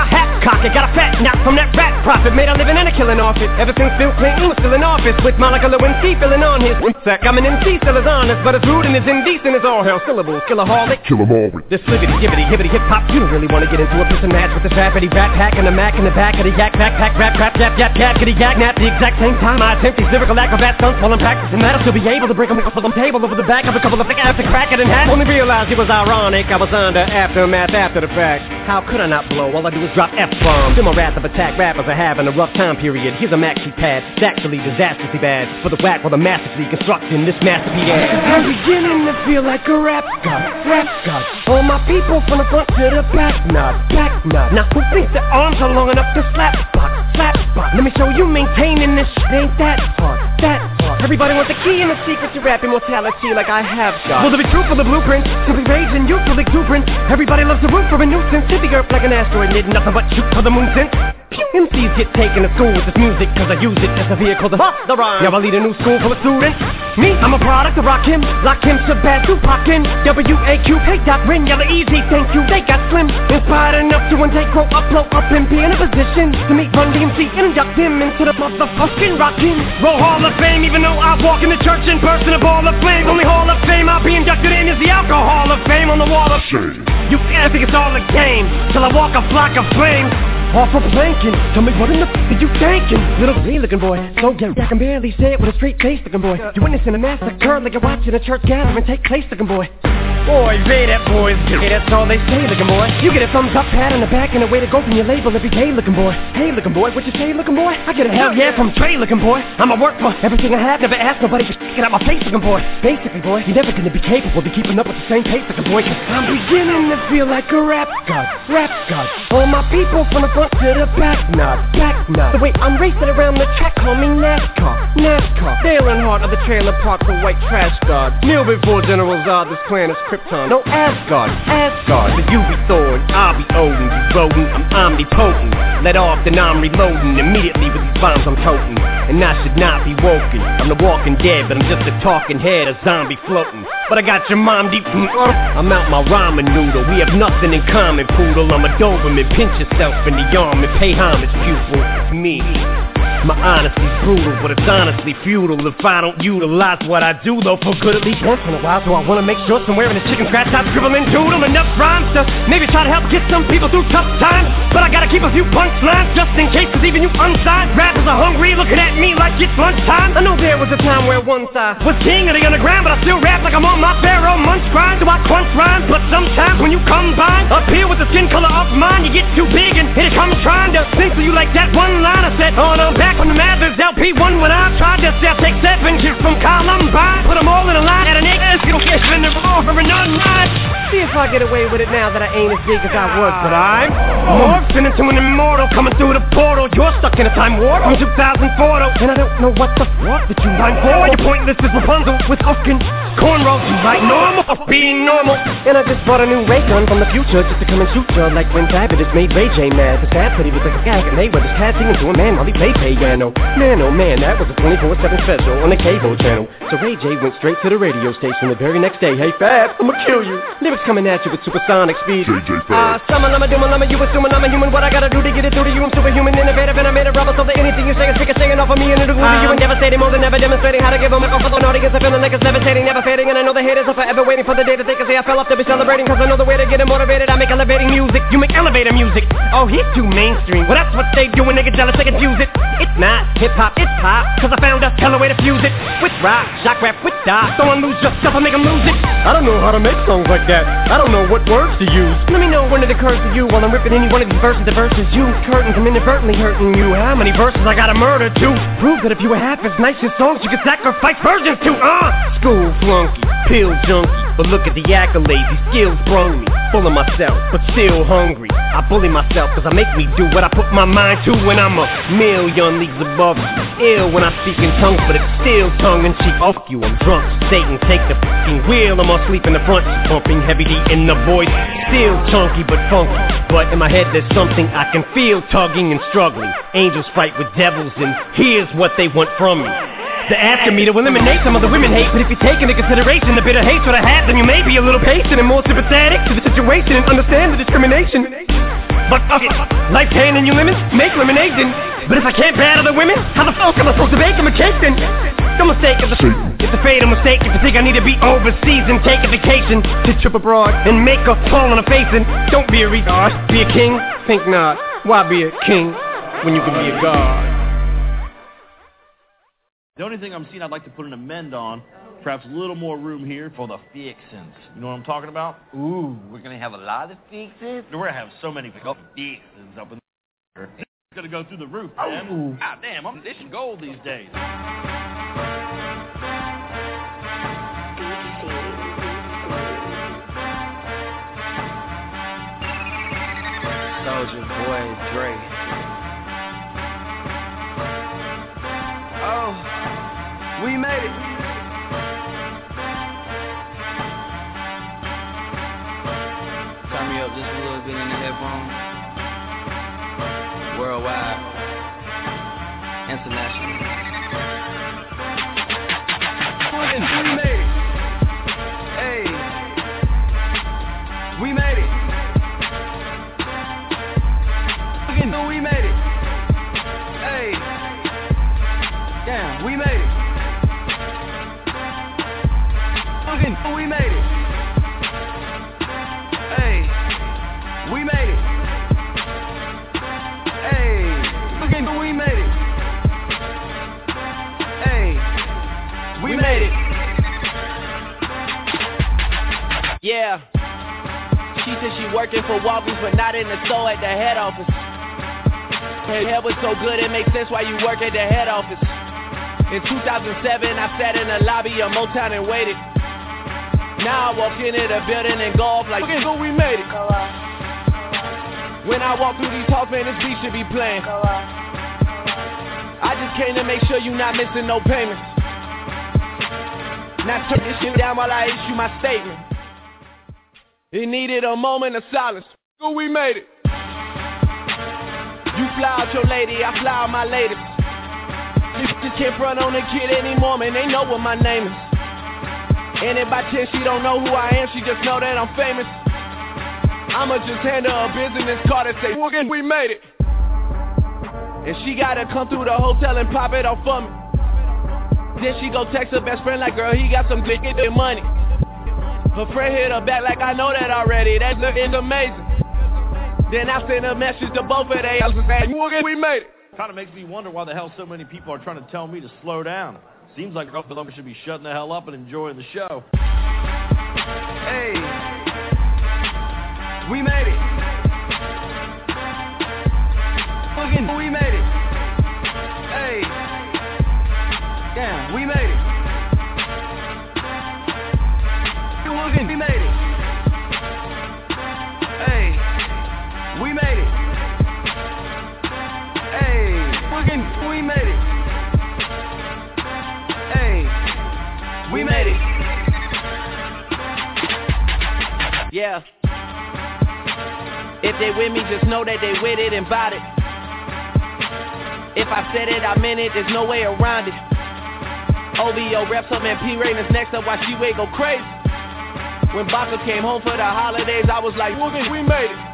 S22: cocky. Got a fat knock from that rap profit. Made a living and a killing off it. Ever since Bill Clinton was still in office. With Monica Lewinsky filling on his sack. I'm an M C, still as honest, but as rude and as indecent as all hell. Syllables, killaholic.
S17: Kill 'em all with
S22: this flippity, gibbity, hibbity, hip hop. You don't really want to get into a piss and match with this rappity rap pack and the Mac in the back of the yak backpack rap rap yap yap yap kitty yak nap. The exact same time I attempt these lyrical acrobat stunts while I'm practicing that, I'll still be able to break them off the table over the back of a couple of thick ass to crack it in half. Only realized it was ironic. I was under aftermath after the fact. How could I not blow? All I do is drop F-bombs. In my wrath of attack, rappers are having a rough time period. Here's a maxi pad. It's actually disastrously bad. For the whack while the masterfully constructing this masterpiece. I'm beginning to feel like a rap god, rap god. All my people from the front to the back, nod, back nod. Now who thinks their arms are long enough to slap box, slap box? Let me show you maintaining this shit ain't that hard, that hard. Everybody wants the key and the secret to rap immortality like I have got. Will there be truth for the blueprint? Simply rage and youthful exuberance. Everybody loves to root for a nuisance. Hit the earth like an asteroid, did nothing but shoot for the moon since. M Cs get taken to school with this music, cause I use it as a vehicle to bust the rhyme. Now I lead a new school full of students. Me, I'm a product of Rakim, Lakim, Shabazz, Tupac, in W A Q, Hey Doc, Rin, Yella Easy, thank you, they got slim. Inspired enough to one day grow up, blow up and be in a position to meet Run D M C and induct him into the motherfucking Rockin' Roll Hall of Fame. Even though I walk in the church in person, a ball of flames. Only Hall of Fame I'll be inducted in is the Alcohol of Fame on the wall of shame. You can't think it's all a game till I walk a flock of flames. Off of planking, tell me what in the f*** are you thinking? Little gay looking boy, so young, I can barely say it with a straight face looking boy. You're witnessing a massacre like you're watching a church gathering take place looking boy. Boy, Ray, that boy's gay, that's all they say looking boy. You get a thumbs up, pat on the back, and a way to go from your label every day looking boy. Hey looking boy, what you say looking boy? I get a hell yeah from Trey looking boy. I'ma work for everything I have, never ask nobody to get out my face looking boy. Basically boy, you're never gonna be capable of keeping up with the same pace looking boy. I'm beginning to feel like a rap god, rap god. All my people from the front to the back, nod, back nod. The way I'm racing around the track, call me NASCAR, NASCAR. Dale Earnhardt of the trailer park for white trash god. Kneel before General Zod, this planet's Krypton. No Asgard, Asgard. So you be Thor and I'll be Odin. You rodent, I'm omnipotent. Let off, then I'm reloading immediately with these bombs I'm toting. And I should not be woken. I'm the walking dead, but I'm just a talking head, a zombie floating. But I got your mom deep from uh, I'm out my ramen noodle. We have nothing in common, poodle. I'm a Doberman. Pinch yourself in the arm and pay homage, pupil. It's me. My honesty's brutal, but it's honestly futile if I don't utilize what I do, though, for good at least once in a while. So I wanna make sure somewhere in the chicken scratch top scribbling doodle enough rhymes to maybe try to help get some people through tough times. But I gotta keep a few punchlines just in case, cause even you unsigned rappers are hungry, looking at me like it's lunchtime. I know there was a time where one side was king of the underground, but I still rap like I'm on my Pharaoh munch grind. So I crunch rhymes, but sometimes when you combine up here with the skin color of mine, you get too big and here it comes trying to censor you like that one line I said on I'm back from the Mathers L P one when I tried to sell, take seven kids from Columbine, put them all in a line at an egg, skittle fish in the revolver and unline. See if I get away with it now that I ain't as big as I was, but I'm morphing into an immortal coming through the portal. You're stuck in a time warp from two thousand four, though, and I don't know what the fuck that you mind for. You're pointless as Rapunzel with fucking cornrows. You like normal of being normal. And I just bought a new ray gun from the future just to come and shoot you like when Diabetes made Ray J mad. The sad said he was like a gag and they were just passing into a man while he played piano. Man, oh man, that was a twenty-four seven special on the cable channel. So Ray J went straight to the radio station the very next day. Hey Fab, I'ma kill you. Lyrics coming at you with supersonic speed. J J Fab. Ah, summer, lama, dooma, lama, you assuming I'm a human. What I gotta do to get it through to you? I'm superhuman, innovative, and I made a rubber so that anything you say is sick of saying off of me and it'll glue to you and devastating more than ever demonstrating how to give a microphone for the audience. I'm feeling like it's levitating, never fading, and I know the haters are forever waiting for the day that they can say I fell off to be celebrating. Cause I know the way to get them motivated. I make elevating music, you make elevator music. Oh, he's too mainstream. Well, that's what they do when they get jealous, they confuse it. It's not hip-hop, it's pop, cause I found a hella way to fuse it. With rock, shock rap, with dot. Don't lose yourself, I make them lose it. I don't know how to make songs like that. I don't know what words to use. Let me know when it occurs to you while I'm ripping any one of these verses. The verses use curtains, I'm inadvertently hurting you. How many verses I gotta murder to prove that if you were half as nice as songs you could sacrifice versions to? Uh, school flunky, pill junkie, but look at the accolades, these skills brung me. Full of myself, but still hungry. I bully myself cause I make me do what I put my mind to when I'm a million leagues above you. Ill when I speak in tongues, but it's still tongue in cheek. Off you, I'm drunk. Satan, take the fucking wheel. I'm asleep in the front, pumping heavy D in the voice. Still chunky but funky, but in my head there's something I can feel tugging and struggling. Angels fight with devils, and here's what they want from me. They're asking me to eliminate some of the women hate, but if you take into consideration the bitter hatred I have, then you may be a little patient and more sympathetic to the situation and understand the discrimination. But fuck it, life handing you lemons, make lemonade then. But if I can't battle the women, how the fuck am I supposed to bake them a cake then? No mistake, it's a, it's a fatal mistake if you think I need to be overseas and take a vacation to trip abroad and make a fall on a face and don't be a retard, be a king? Think not, why be a king when you can be a god?
S2: The only thing I'm seeing I'd like to put an amend on, perhaps a little more room here for the fixins. You know what I'm talking about?
S7: Ooh, we're going to have a lot of fixins?
S2: We're going to have so many fixins up in there. It's going to go through the roof, man. Oh. God damn, I'm dishing gold these days.
S7: Soulja Boy Dre. Oh, we made it. Turn me up just a little bit in the headphones. Worldwide, international. We made it. Hey, we made it. We made it. Hey, damn, we made it. We made it. Hey, we made it. Hey, we made it. Hey, we made it. Yeah. She said she working for Walgreens, but not in the store at the head office. Her hair was so good, it makes sense why you work at the head office. In two thousand seven, I sat in the lobby of Motown and waited. Now I walk into the building and go off like, so we made it. When I walk through these halls, man, this beat should be playing. I just came to make sure you not missing no payments. Now turn this shit down while I issue my statement. It needed a moment of silence. So we made it. You fly out your lady, I fly out my latest. You just can't front on the kid anymore, man, they know what my name is. And if by chance she don't know who I am, she just know that I'm famous. I'ma just hand her a business card and say, we made it. And she gotta come through the hotel and pop it off for me. Then she go text her best friend like, girl, he got some big money. Her friend hit her back like, I know that already, that's amazing. Then I sent a message to both of them. I was saying, we made it.
S2: Kind of makes me wonder why the hell so many people are trying to tell me to slow down. Seems like both of them should be shutting the hell up and enjoying the show.
S7: Hey, we made it. We made it. Hey, damn, we made it. We made it. Hey. We made it. Hey, we made it. Hey, we made it. Yeah. If they with me, just know that they with it and bout it. If I said it, I meant it, there's no way around it. O V O reps up and P-Rain is next up while she wait go crazy. When Baca came home for the holidays, I was like, we made it.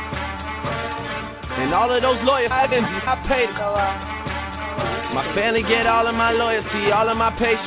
S7: And all of those lawyers, I didn't, I paid it. My family get all of my loyalty, all of my patience.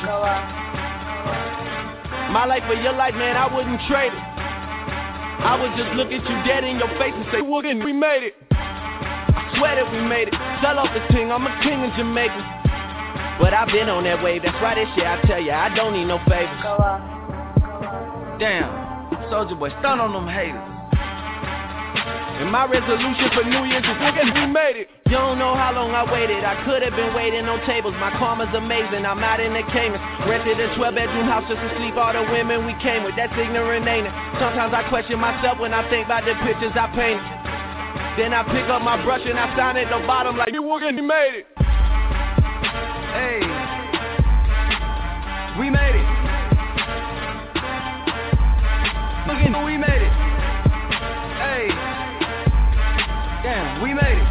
S7: My life for your life, man, I wouldn't trade it. I would just look at you dead in your face and say, we made it. I swear that we made it. Sell off the thing, I'm a king in Jamaica. But I've been on that wave, that's why this shit, I tell ya, I don't need no favors. Damn, Soulja Boy, stun on them haters. And my resolution for New Year's is we made it. You don't know how long I waited. I could have been waiting on tables. My karma's amazing. I'm out in the Caymans. Rented a twelve bedroom house just to sleep all the women we came with. That's ignorant, ain't it? Sometimes I question myself when I think about the pictures I painted. Then I pick up my brush and I sign at the bottom like, we made it. Hey, we made it. We made it. Hey. Damn, we made it.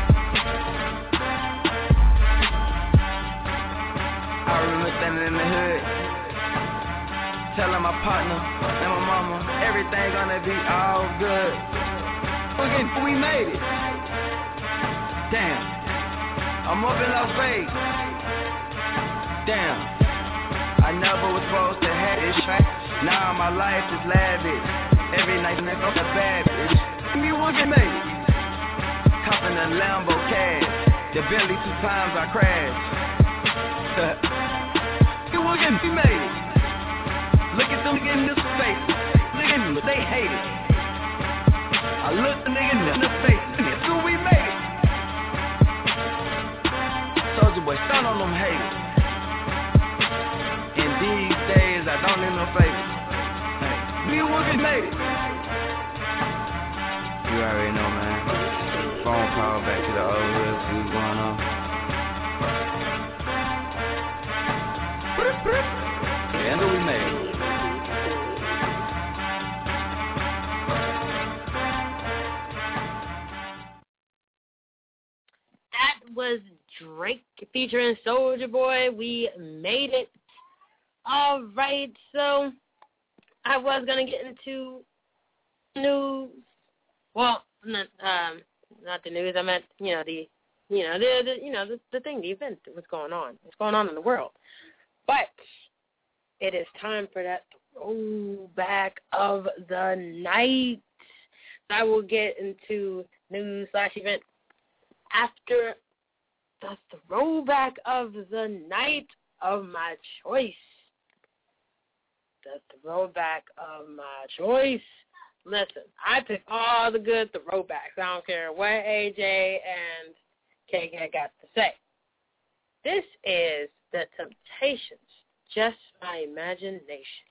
S7: I remember standing in the hood, telling my partner and my mama everything gonna be all good.
S6: again, we made it. Damn. I'm up in Las Vegas. Damn. I never was supposed to have this shit. Now my life is lavish. Every night I'm a bad bitch. Me want to make it. Copping a Lambo cash. The Bentley two times I crashed. You want to be made it. Look at them in this face. Look at them, they hate it. I look the nigga in the face. That's who we made it. Soulja Boy, stun on them haters. In these days, I don't need no favors. Hey, me working made it. You already know, man. Phone call back to the old hood, see what's going on. Yeah, and we made it.
S3: Was Drake featuring Soulja Boy. We made it. All right, so I was gonna get into news. Well, not um, not the news. I meant you know the you know the, the you know the, the thing, the event, what's going on, what's going on in the world. But it is time for that throwback of the night. I will get into news slash event after the throwback of the night of my choice. The throwback of my choice. Listen, I pick all the good throwbacks. I don't care what A J and K K got to say. This is The Temptations, Just My Imagination.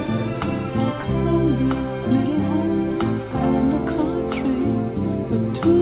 S10: Two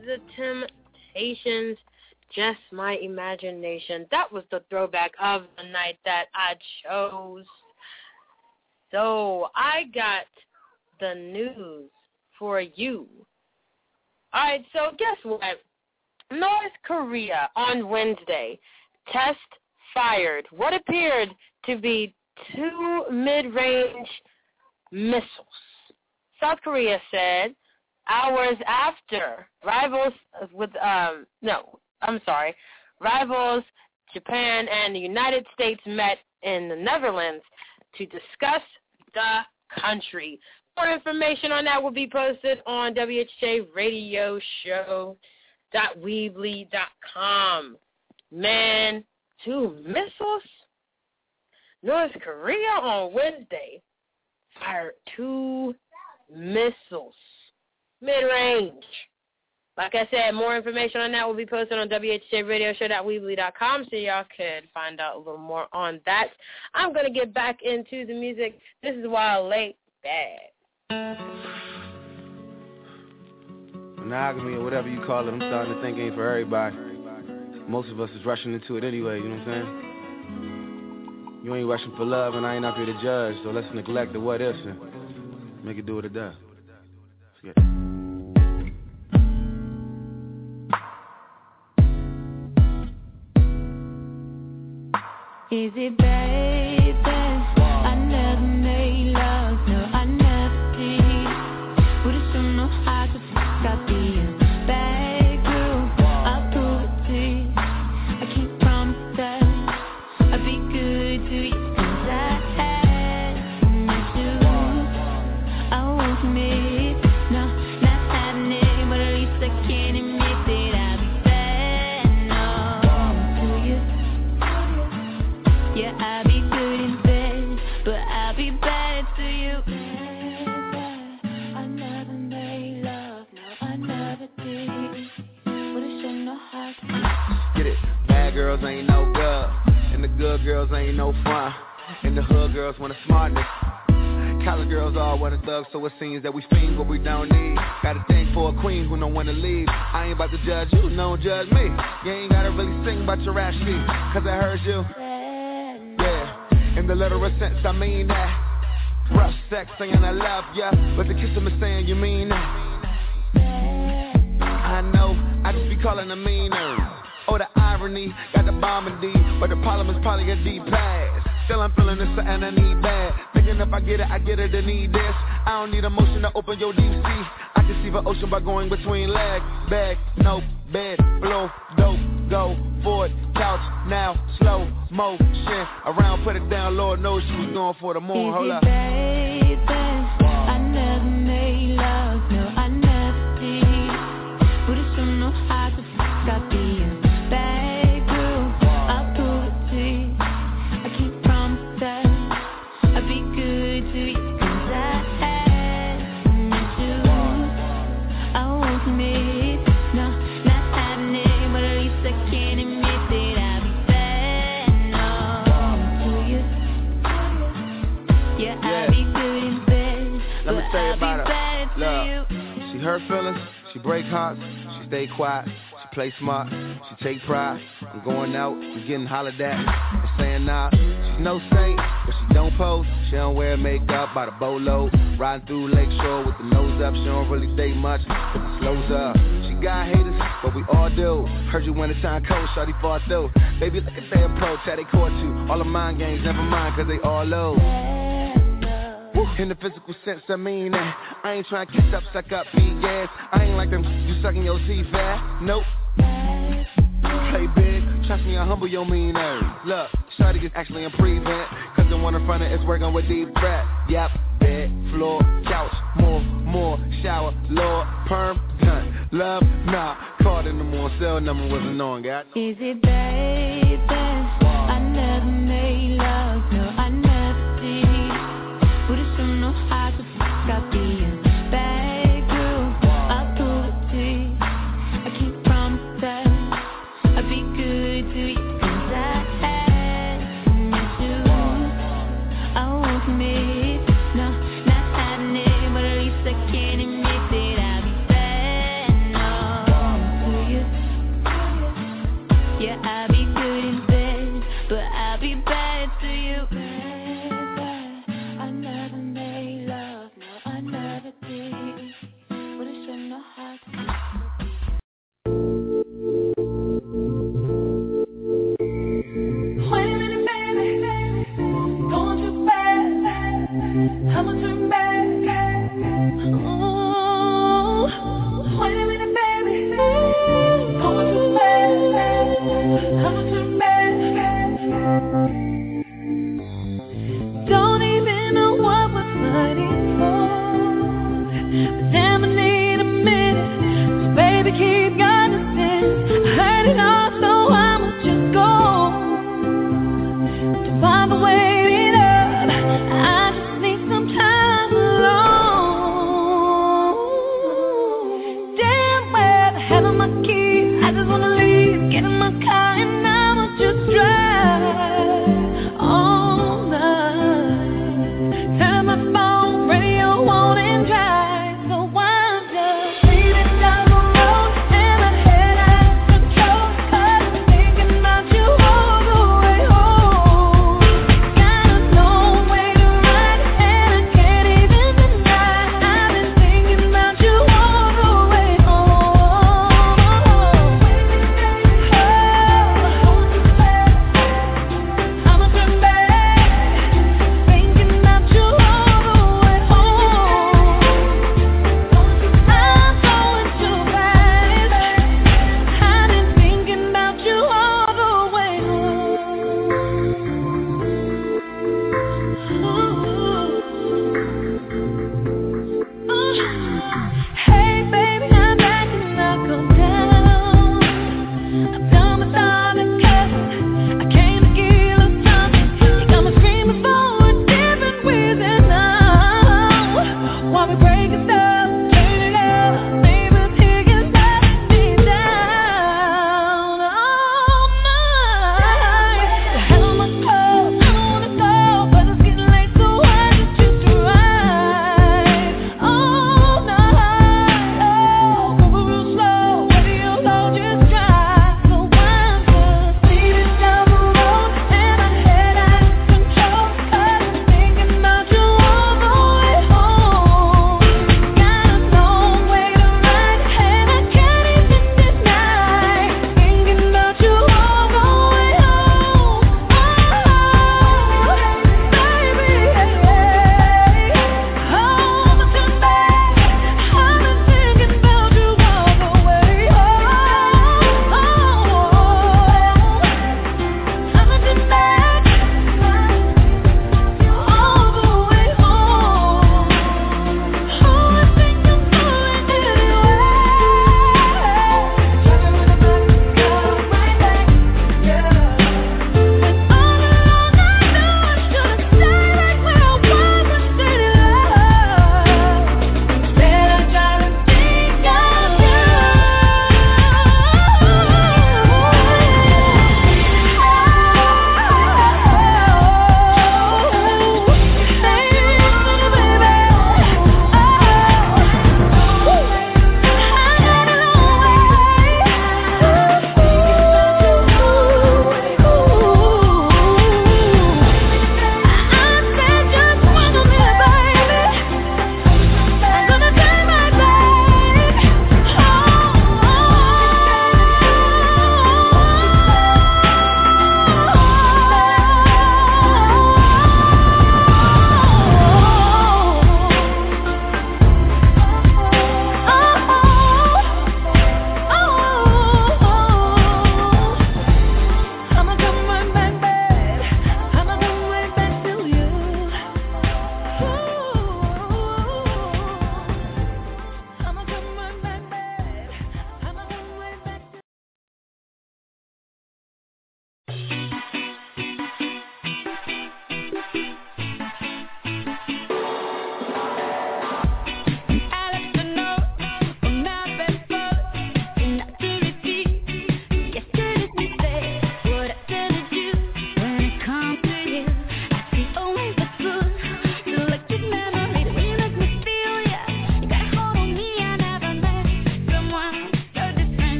S3: the Temptations, Just My Imagination. That was the throwback of the night that I chose. So I got the news for you. All right, so guess what? North Korea on Wednesday test fired what appeared to be two mid-range missiles. South Korea said hours after rivals with, um, no, I'm sorry, rivals Japan and the United States met in the Netherlands to discuss the country. More information on that will be posted on W H J radio show dot weebly dot com. Man, two missiles? North Korea on Wednesday fired two missiles, mid-range. Like I said, more information on that will be posted on W H J radio show dot weebly dot com, so y'all could find out a little more on that. I'm going to get back into the music. This is Wale Bad.
S11: Monogamy or whatever you call it, I'm starting to think ain't for everybody. Most of us is rushing into it anyway, you know what I'm saying? You ain't rushing for love and I ain't up here to judge, so let's neglect the what ifs and make it do what it does. Let's get it.
S13: Is it baby? I never made love, no, I never did. Would've shown no how to fuck out the bad girl. I'll prove it to you. I can't promise that I'll be good to you. Cause I had issues I won't admit. No, not happening, but at least I can admit that I'll be bad. No, to you. Yeah, I'll be good in bed, but I'll be bad to you. I never made love, no, I never did. But it should know how to
S11: Get it, bad girls ain't no good, and the good girls ain't no fun, and the hood girls want a smartness. College girls all want a thug, so it seems that we fiend what we don't need. Got a thing for a queen who don't wanna leave. I ain't about to judge you, don't judge me. You ain't gotta really sing about your ass sheet, cause I heard you. Yeah, in the literal sense, I mean that. Rough sex saying I love ya, but the kissing is saying you mean that. I know, I just be calling them meaner. Oh, the irony, got the bomb in D, but the problem is probably a deep pass. Still I'm feeling this something I need bad. Thinking if I get it, I get it, I need this. I don't need emotion to open your deep sea. I can see the ocean by going between legs. Bag, no, bed, flow, dope, go, forward, couch, now, slow, motion. Around, put it down, Lord knows she was going for the moon. Hold up.
S13: baby, I never made love, no, I never did. Would've shown no how to fuck out the bad girl. I'll prove it to you. I can't promise that I'll be good to you. Cause I had issues I won't admit. No, not happening, but at least I can admit that I'll be bad. No, to you. Yeah,
S11: Yeah.
S13: I'll be good in bed,
S11: Let me
S13: but
S11: tell you
S13: I'll
S11: about
S13: be
S11: her.
S13: bad to you.
S11: Look, she hurt feelings, she break hearts, she stay quiet, she play smart, she take pride. I'm going out, I'm getting hollered at, I'm saying nah. She's no saint, but she don't pose. She don't wear makeup by the boatload. Riding through Lakeshore with the nose up, she don't really date much, but it slows up. She got haters, but we all do. Heard you when the time cold, shawty fought through. Baby, look at their approach, how they caught you. All the mind games, never mind, cause they all low. In the physical sense, I mean that. I ain't trying to kiss up, suck up, be gas. I ain't like them, you sucking your teeth fat. Nope. Play big, trust me, I humble your mean nerves. Look, shawty is actually in prevent, cause the one in front of it's working with deep breath. Yep, bed, floor, couch, more, more, shower, Lord, perm, done. Love, nah, called in the morning, cell number wasn't on, got.
S13: Is it baby? I never made love, no, I never did. Would've shown no how to fuck out the bad girl. I'll prove it to you. I can't promise that I'll be good to you. Cause I had issues I won't admit. No, not happening, but at least I can admit that I'll be bad. No,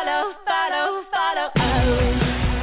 S13: follow, follow, follow, oh.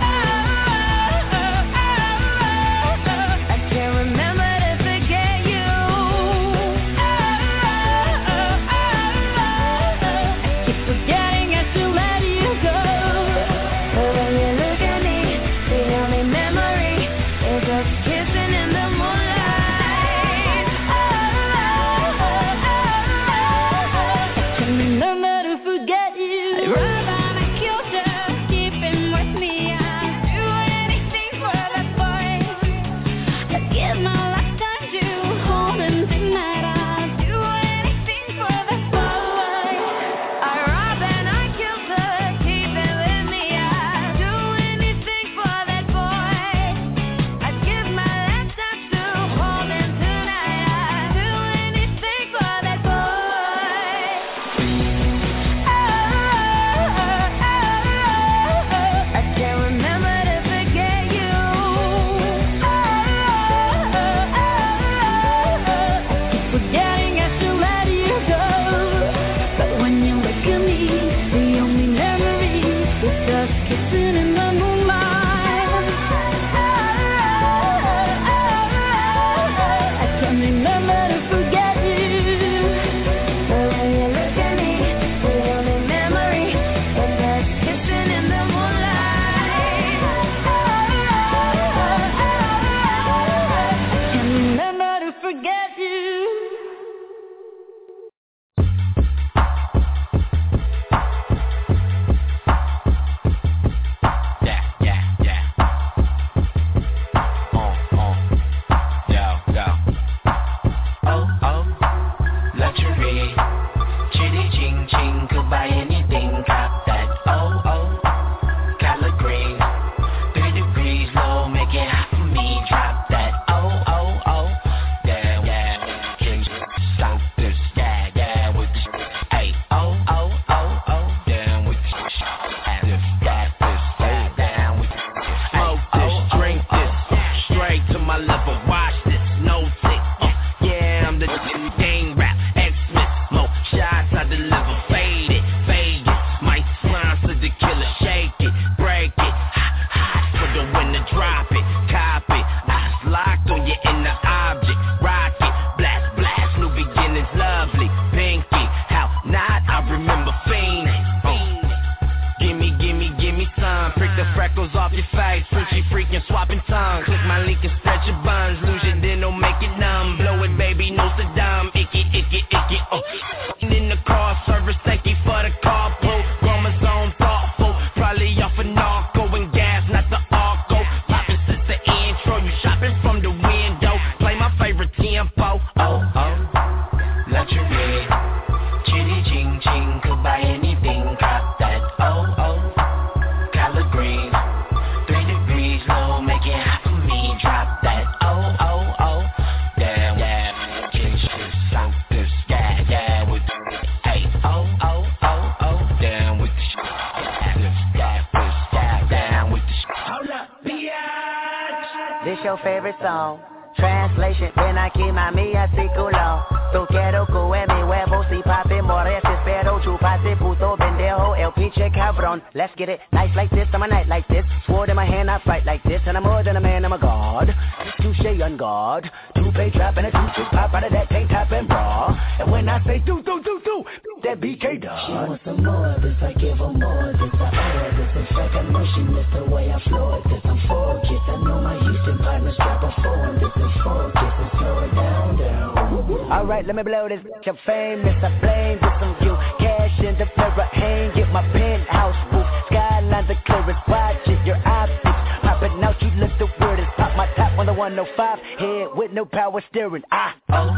S14: Let's get it nice like this, I'm a night like this. Sword in my hand, I fight like this. And I'm more than a man, I'm a god. Touche on guard. Two-pay trap and a two-six pop out of that tank top and bra. And when I say do, do, do, do, that B K does.
S4: She wants some more of this, I give her more of this. I owe her this. In fact, I know she missed the way I floored this. I'm focused, I know my Houston partners drop a phone. This is focus, and slow it down, down.
S14: Alright, let me blow this bitch, I'm famous, I blame this on you. Cash in the mirror, hang, get my penthouse roof. Skylines are clearest, watch it, your optics. Popping out, you look the weirdest. Pop my top on the one oh five, head with no power steering. Ah,
S4: oh,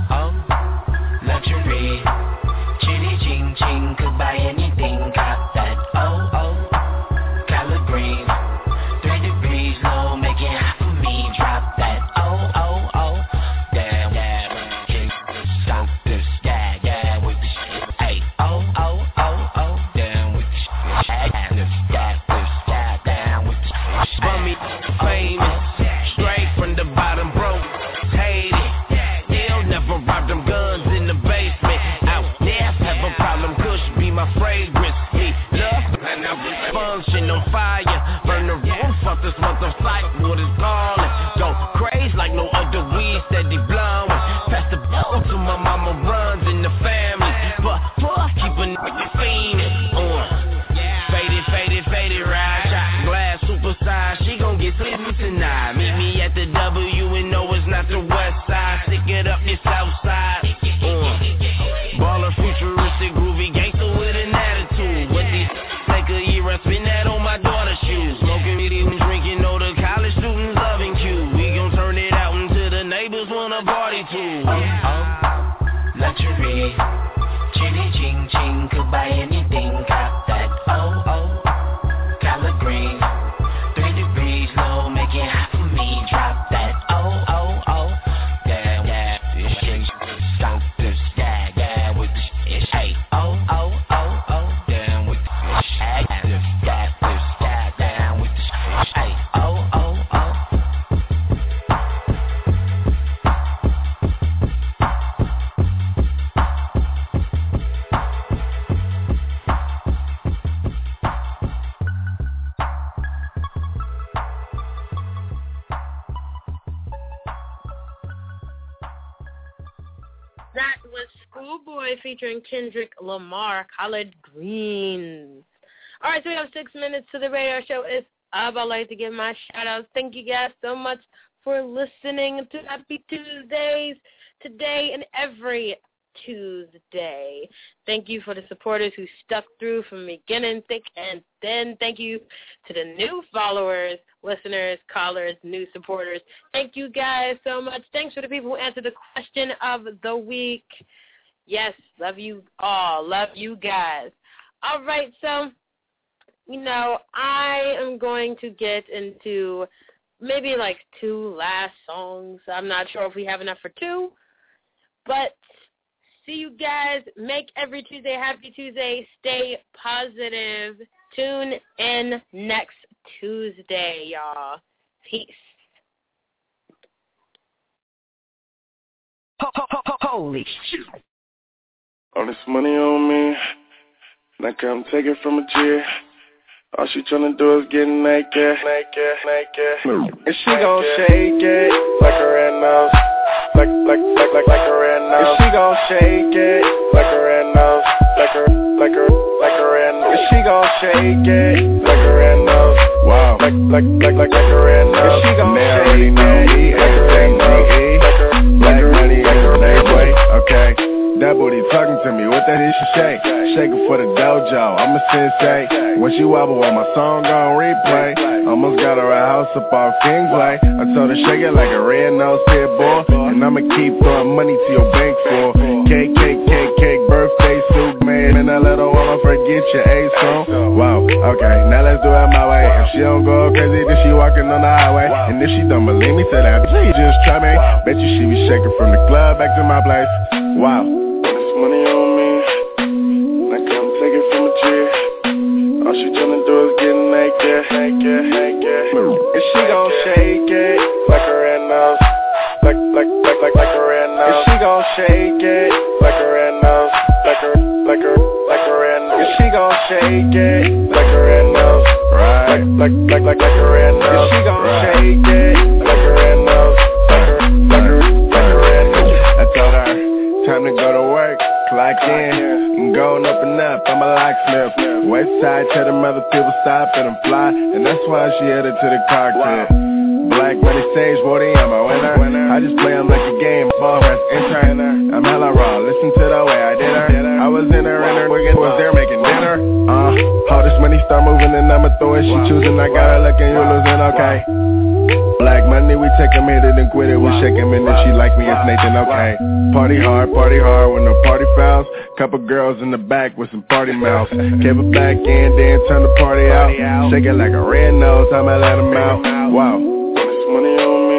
S4: oh, luxury. Chitty ching ching, could buy anything, cop that. Oh, oh, collard greens. Three degrees low, make it hot for me, drop that. Oh, oh, oh, damn, damn, king, stop this, yeah, yeah, with the shit. Hey, oh, oh, oh, oh, damn with the shit. Yeah, this, yeah, this, yeah, down with the shit.
S8: Bummy, famous, straight from the bottom, broke, hate it. They'll never rob them guns in the basement. Out there, have a problem, Kush be my fragrance. Me,
S15: function on fire. Burn the roof off this mother site, water's ballin'. Go crazy like no other weed, steady blowin'. Pass the ball to my mama runs in the family. But fuck, keep a nigga fiendin'. Uh. Faded, faded, faded, ride shot. Glass super size, she gon' get sleepy tonight. Meet me at the W and no, it's not the west side. Stick it up the south side. Uh. Baller, futuristic, groovy gangster with an attitude. What these take a year, I spin that on my daughter's shoes. Smoking weed and drinking, know the college students loving Q. We gon' turn it out until the neighbors wanna party too.
S4: Oh, oh, luxury. Chitty ching ching, could buy anything, cop that. Oh, oh, collard green. Three degrees low, make it hot for me, drop that. Oh, oh, oh, yeah, yeah, this shit, stop this, yeah, yeah, with this, it's hey. Oh, oh, oh, oh, down with this, hey, this, yeah, this, yeah, down with this, hey. Oh, oh, oh.
S3: That was Schoolboy featuring Kendrick Lamar, Collard Greens. All right, so we have six minutes to the radio show. It's up. I'd like to give my shout-outs. Thank you guys so much for listening to Happy Tuesdays today and every Tuesday. Thank you for the supporters who stuck through from beginning, thick, and thin. Thank you to the new followers, listeners, callers, new supporters. Thank you guys so much. Thanks for the people who answered the question of the week. Yes, love you all. Love you guys. All right, so, you know, I am going to get into maybe like two last songs. I'm not sure if we have enough for two, but see you guys. Make every Tuesday Happy Tuesday. Stay positive. Tune in next Tuesday, y'all. Peace.
S16: Holy shit.
S23: All this money on me, now come take it from a G. All she tryna do is get naked, naked, naked. And she gon' shake it like a red nose, like, like, like, like, like a red nose. And she gon' shake it like a red nose, like a, like a, like a red nose. And she gon' shake it like a red nose, wow, like, like, like, like, like a red nose. And she gon' shake it like a red nose, like a, like a, like a red nose.
S24: Okay. That booty talking to me, what that is she shake? Shake it for the dojo, I'm a sensei. When she wobble on my song on replay, almost got her a house up off Kingsley. I told her shake it like a red nose pit boy, and I'ma keep throwing money to your bank for cake, cake, cake, cake, birthday suit, man. And I let her wanna forget your A song. Wow, okay, now let's do it my way. If she don't go crazy, then she walking on the highway. And if she don't believe me, say that, please just try me. Bet you she be shaking from the club back to my place. Wow.
S23: Money on me, now come take it from a G. All she tryna do is get naked, naked, naked. And she gon' shake it like a red nose, like, like, like, like, like a red nose. And she gon' shake it like a red nose, like a, like a, like a red nose. And she gon' shake it like a red nose, right? Like, like, like, like, like a red nose. And she gon' right. shake it like a red nose, like a, like a, like a red nose.
S24: I told her, time to go to work. Clock in, and going up and up, I'm a locksmith. West side, tell them other people stop and I'm fly, and that's why she headed to the cockpit. Black money stage, forty, I'm a winner. I just play them like a game, ball press enter. I'm hella raw, listen to the way I did her. I was in her, in her, was there making dinner. Uh, all this money start moving and I'ma throw it. She choosing, I got her looking, you losing, okay. Black money, we take them, hit it and quit it. We shake them and if she like me, it's Nathan, okay. Party hard, party hard with no party fouls. Couple girls in the back with some party mouths. Kept it back in, then turn the party out. Shake it like a red nose, I'ma let them out. Wow.
S23: This money on me,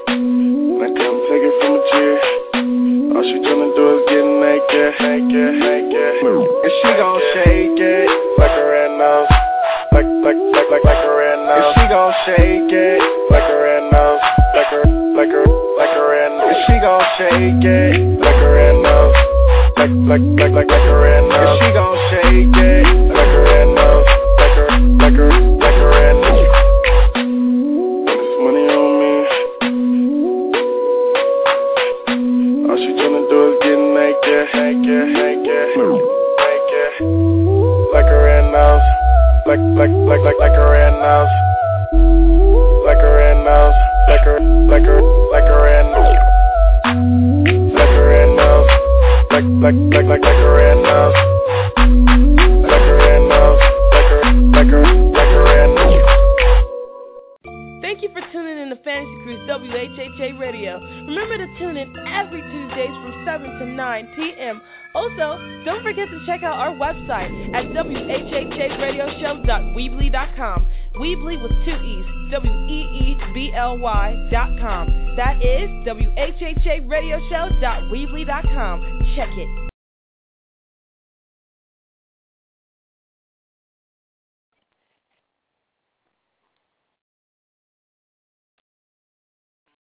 S23: now come take it from a G. All she tryna do is get naked, naked, naked. And she gon' shake it like a red nose, like, like, like, like, like a red nose. And she gon' shake it like a red nose, like a, like a, like a red nose. And she gon' shake it like a red nose, like, like, like, like, like a red nose. And she gon' shake it like a red nose, like a, like a, like, like, like, like, like a red nose. Like a red nose. Like a, like a, like a red nose. Like a red nose. Like, like, like, like, like a red nose. Like a red nose. Like a, like a, like a red nose.
S9: Thank you for tuning in to Fantasy Cruise W H H A Radio. Remember to tune in every Tuesdays from seven to nine p.m. Also, don't forget to check out our website at w h h a radio show dot weebly dot com. Weebly with two E's, W E E B L Y dot com. That is w h h a radio show dot weebly dot com. Check it.